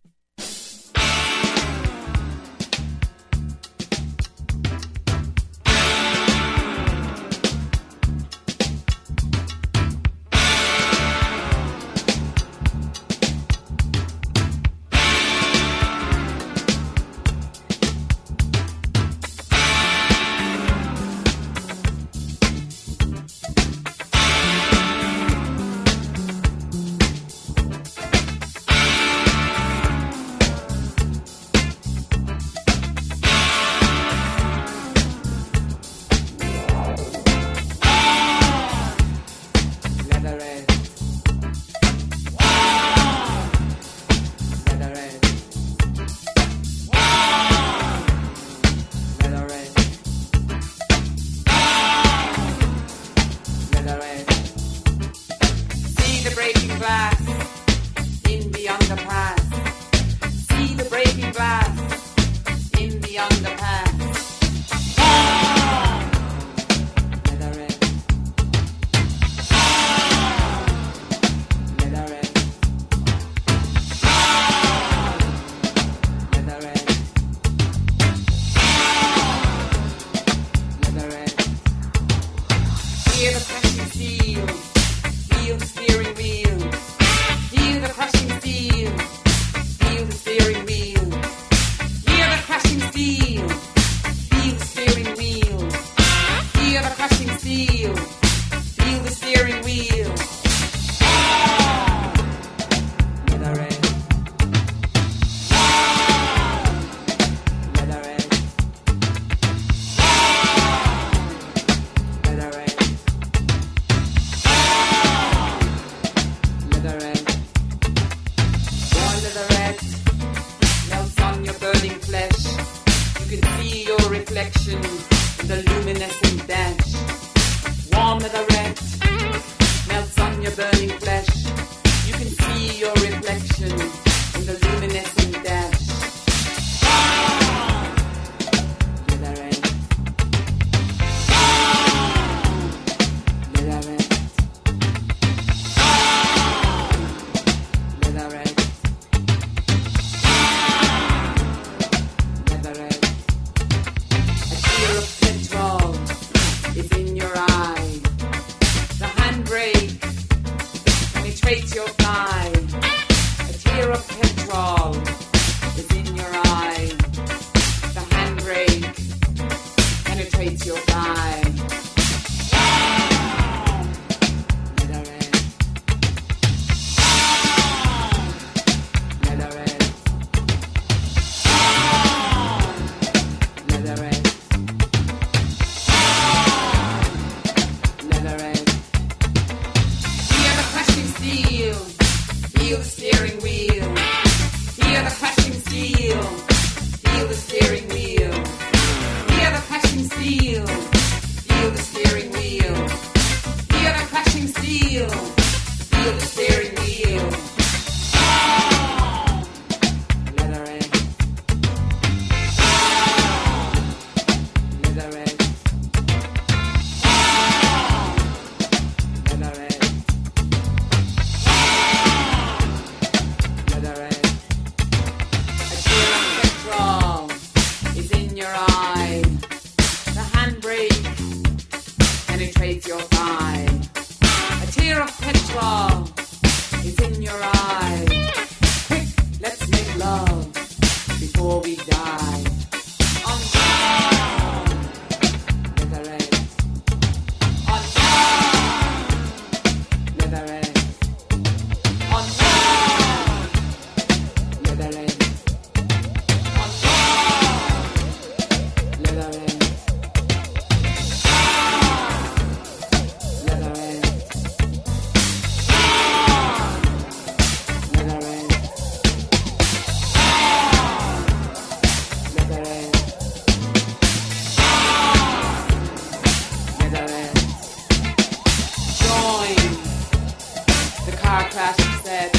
Feel Hear the crushing steel. Feel the steering wheel. Leather edge. Leather edge. Leather edge. Leather edge. Your leatherette melts on your burning flesh. You can see your reflection in the luminescent dash. Warm leatherette melts on your burning flesh. You can see your reflection in the luminescent dash. Leatherette. Leatherette. Leatherette. Leatherette. A tear of petrol is in your eye. The handbrake penetrates your thigh. A tear of petrol is in your eye. The handbrake penetrates your thigh. Leatherette. Leatherette. Leatherette. Leatherette. Hear the crushing steel. Feel the steering wheel. Hear the crushing steel. Feel the steering wheel. Hear the crushing steel. Feel the steering wheel. Hear the crushing steel. Feel the steering wheel. Leatherette. Leatherette. Leatherette. Leatherette. A tear of petrol is in your eye. The handbrake penetrates your thigh. A tear of petrol is in your eye. Quick, let's make love before we die. On guard. Leatherette. On guard. Leatherette. On guard. Leatherette. On guard. Leatherette. Leatherette. Leatherette. Leatherette. Leatherette. Join the car crash set.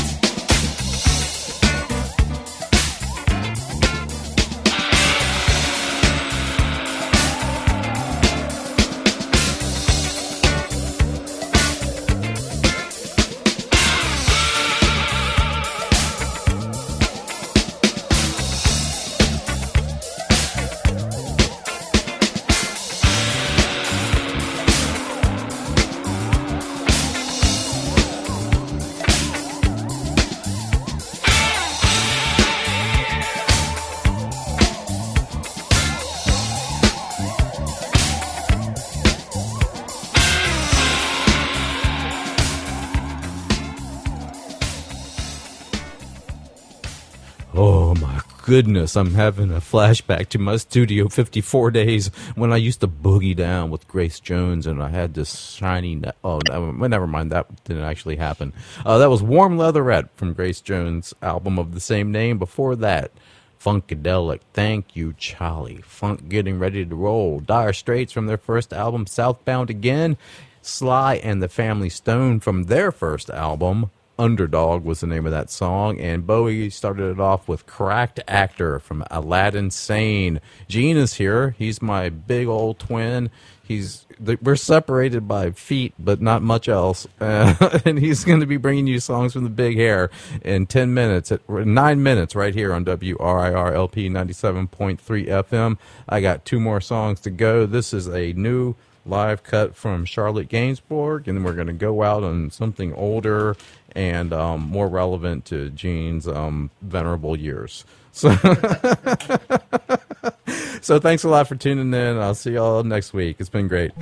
Oh my goodness, I'm having a flashback to my Studio fifty-four days when I used to boogie down with Grace Jones and I had this shiny, ne- oh, no, never mind, that didn't actually happen. Uh, that was Warm Leatherette from Grace Jones' album of the same name. Before that, Funkadelic, Thank You, Charlie, Funk Getting Ready to Roll, Dire Straits from their first album, Southbound Again, Sly and the Family Stone from their first album, Underdog was the name of that song, and Bowie started it off with Cracked Actor from Aladdin Sane. Gene is here. He's my big old twin. He's we're separated by feet, but not much else. Uh, and he's going to be bringing you songs from the Big Hair in ten minutes, at nine minutes, right here on W R I R L P ninety-seven point three F M. I got two more songs to go. This is a new live cut from Charlotte Gainsbourg, and then we're going to go out on something older and um, more relevant to Gene's um, venerable years. So, So thanks a lot for tuning in. I'll see y'all next week. It's been great.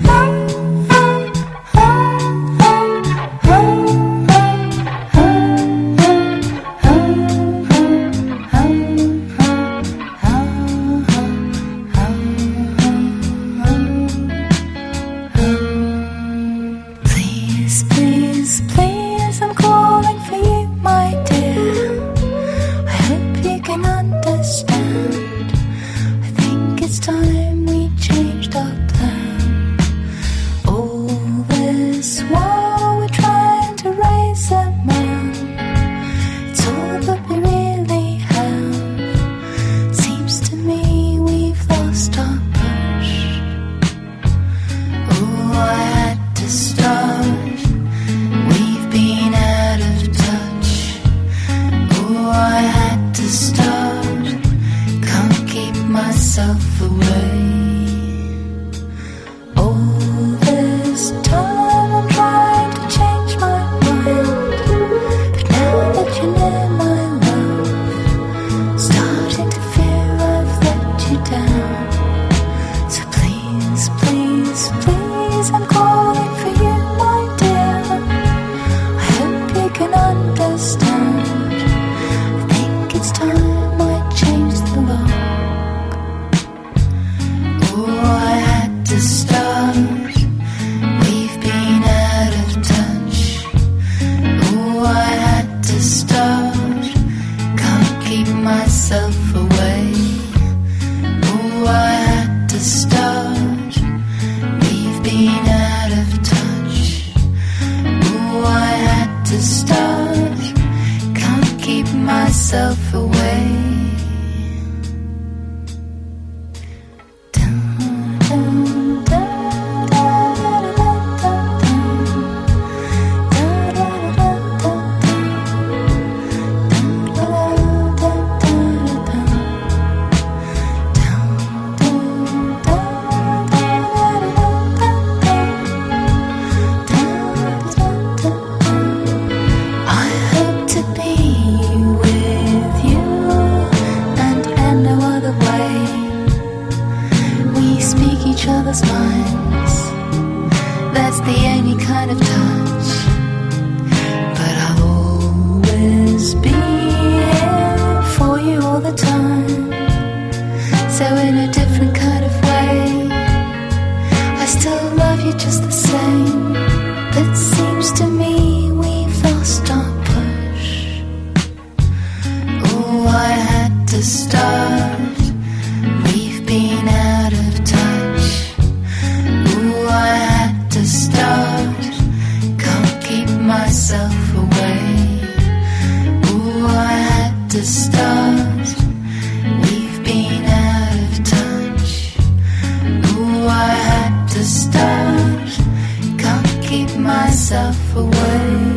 Please, please, please, I'm calling for you, my dear. I hope you can understand. I think it's time we changed our plan. All this while we're trying to raise a man. It's all that we really have. Seems to me we've lost our push. Oh, I had to start. We've been out of touch. Oh, I had to start. Can't keep myself away. All this time I'm trying to change my mind. But now that you're near, my love, starting to fear I've let you down. So please, please, please, I'm calling for you, my dear. I hope you can understand. I think it's time I changed the lock. Oh, I had to start. We've been out of touch. Oh, I had to start. Can't keep myself away. Oh, I had to start. We've been out of touch. Oh, I had to start. Can't keep myself away. I hope to be with you and in no other way. We speak each other's minds. That's the only kind of touch. But I'll always be here for you all the time. So in a different kind of way, I still love you just the same. But seems to me we've lost our push. Oh, I had to start. We've been out of touch. Oh, I had to start. Can't keep myself away. Oh, I had to start. We've been out of touch. Oh, I had to start. Can't keep myself away.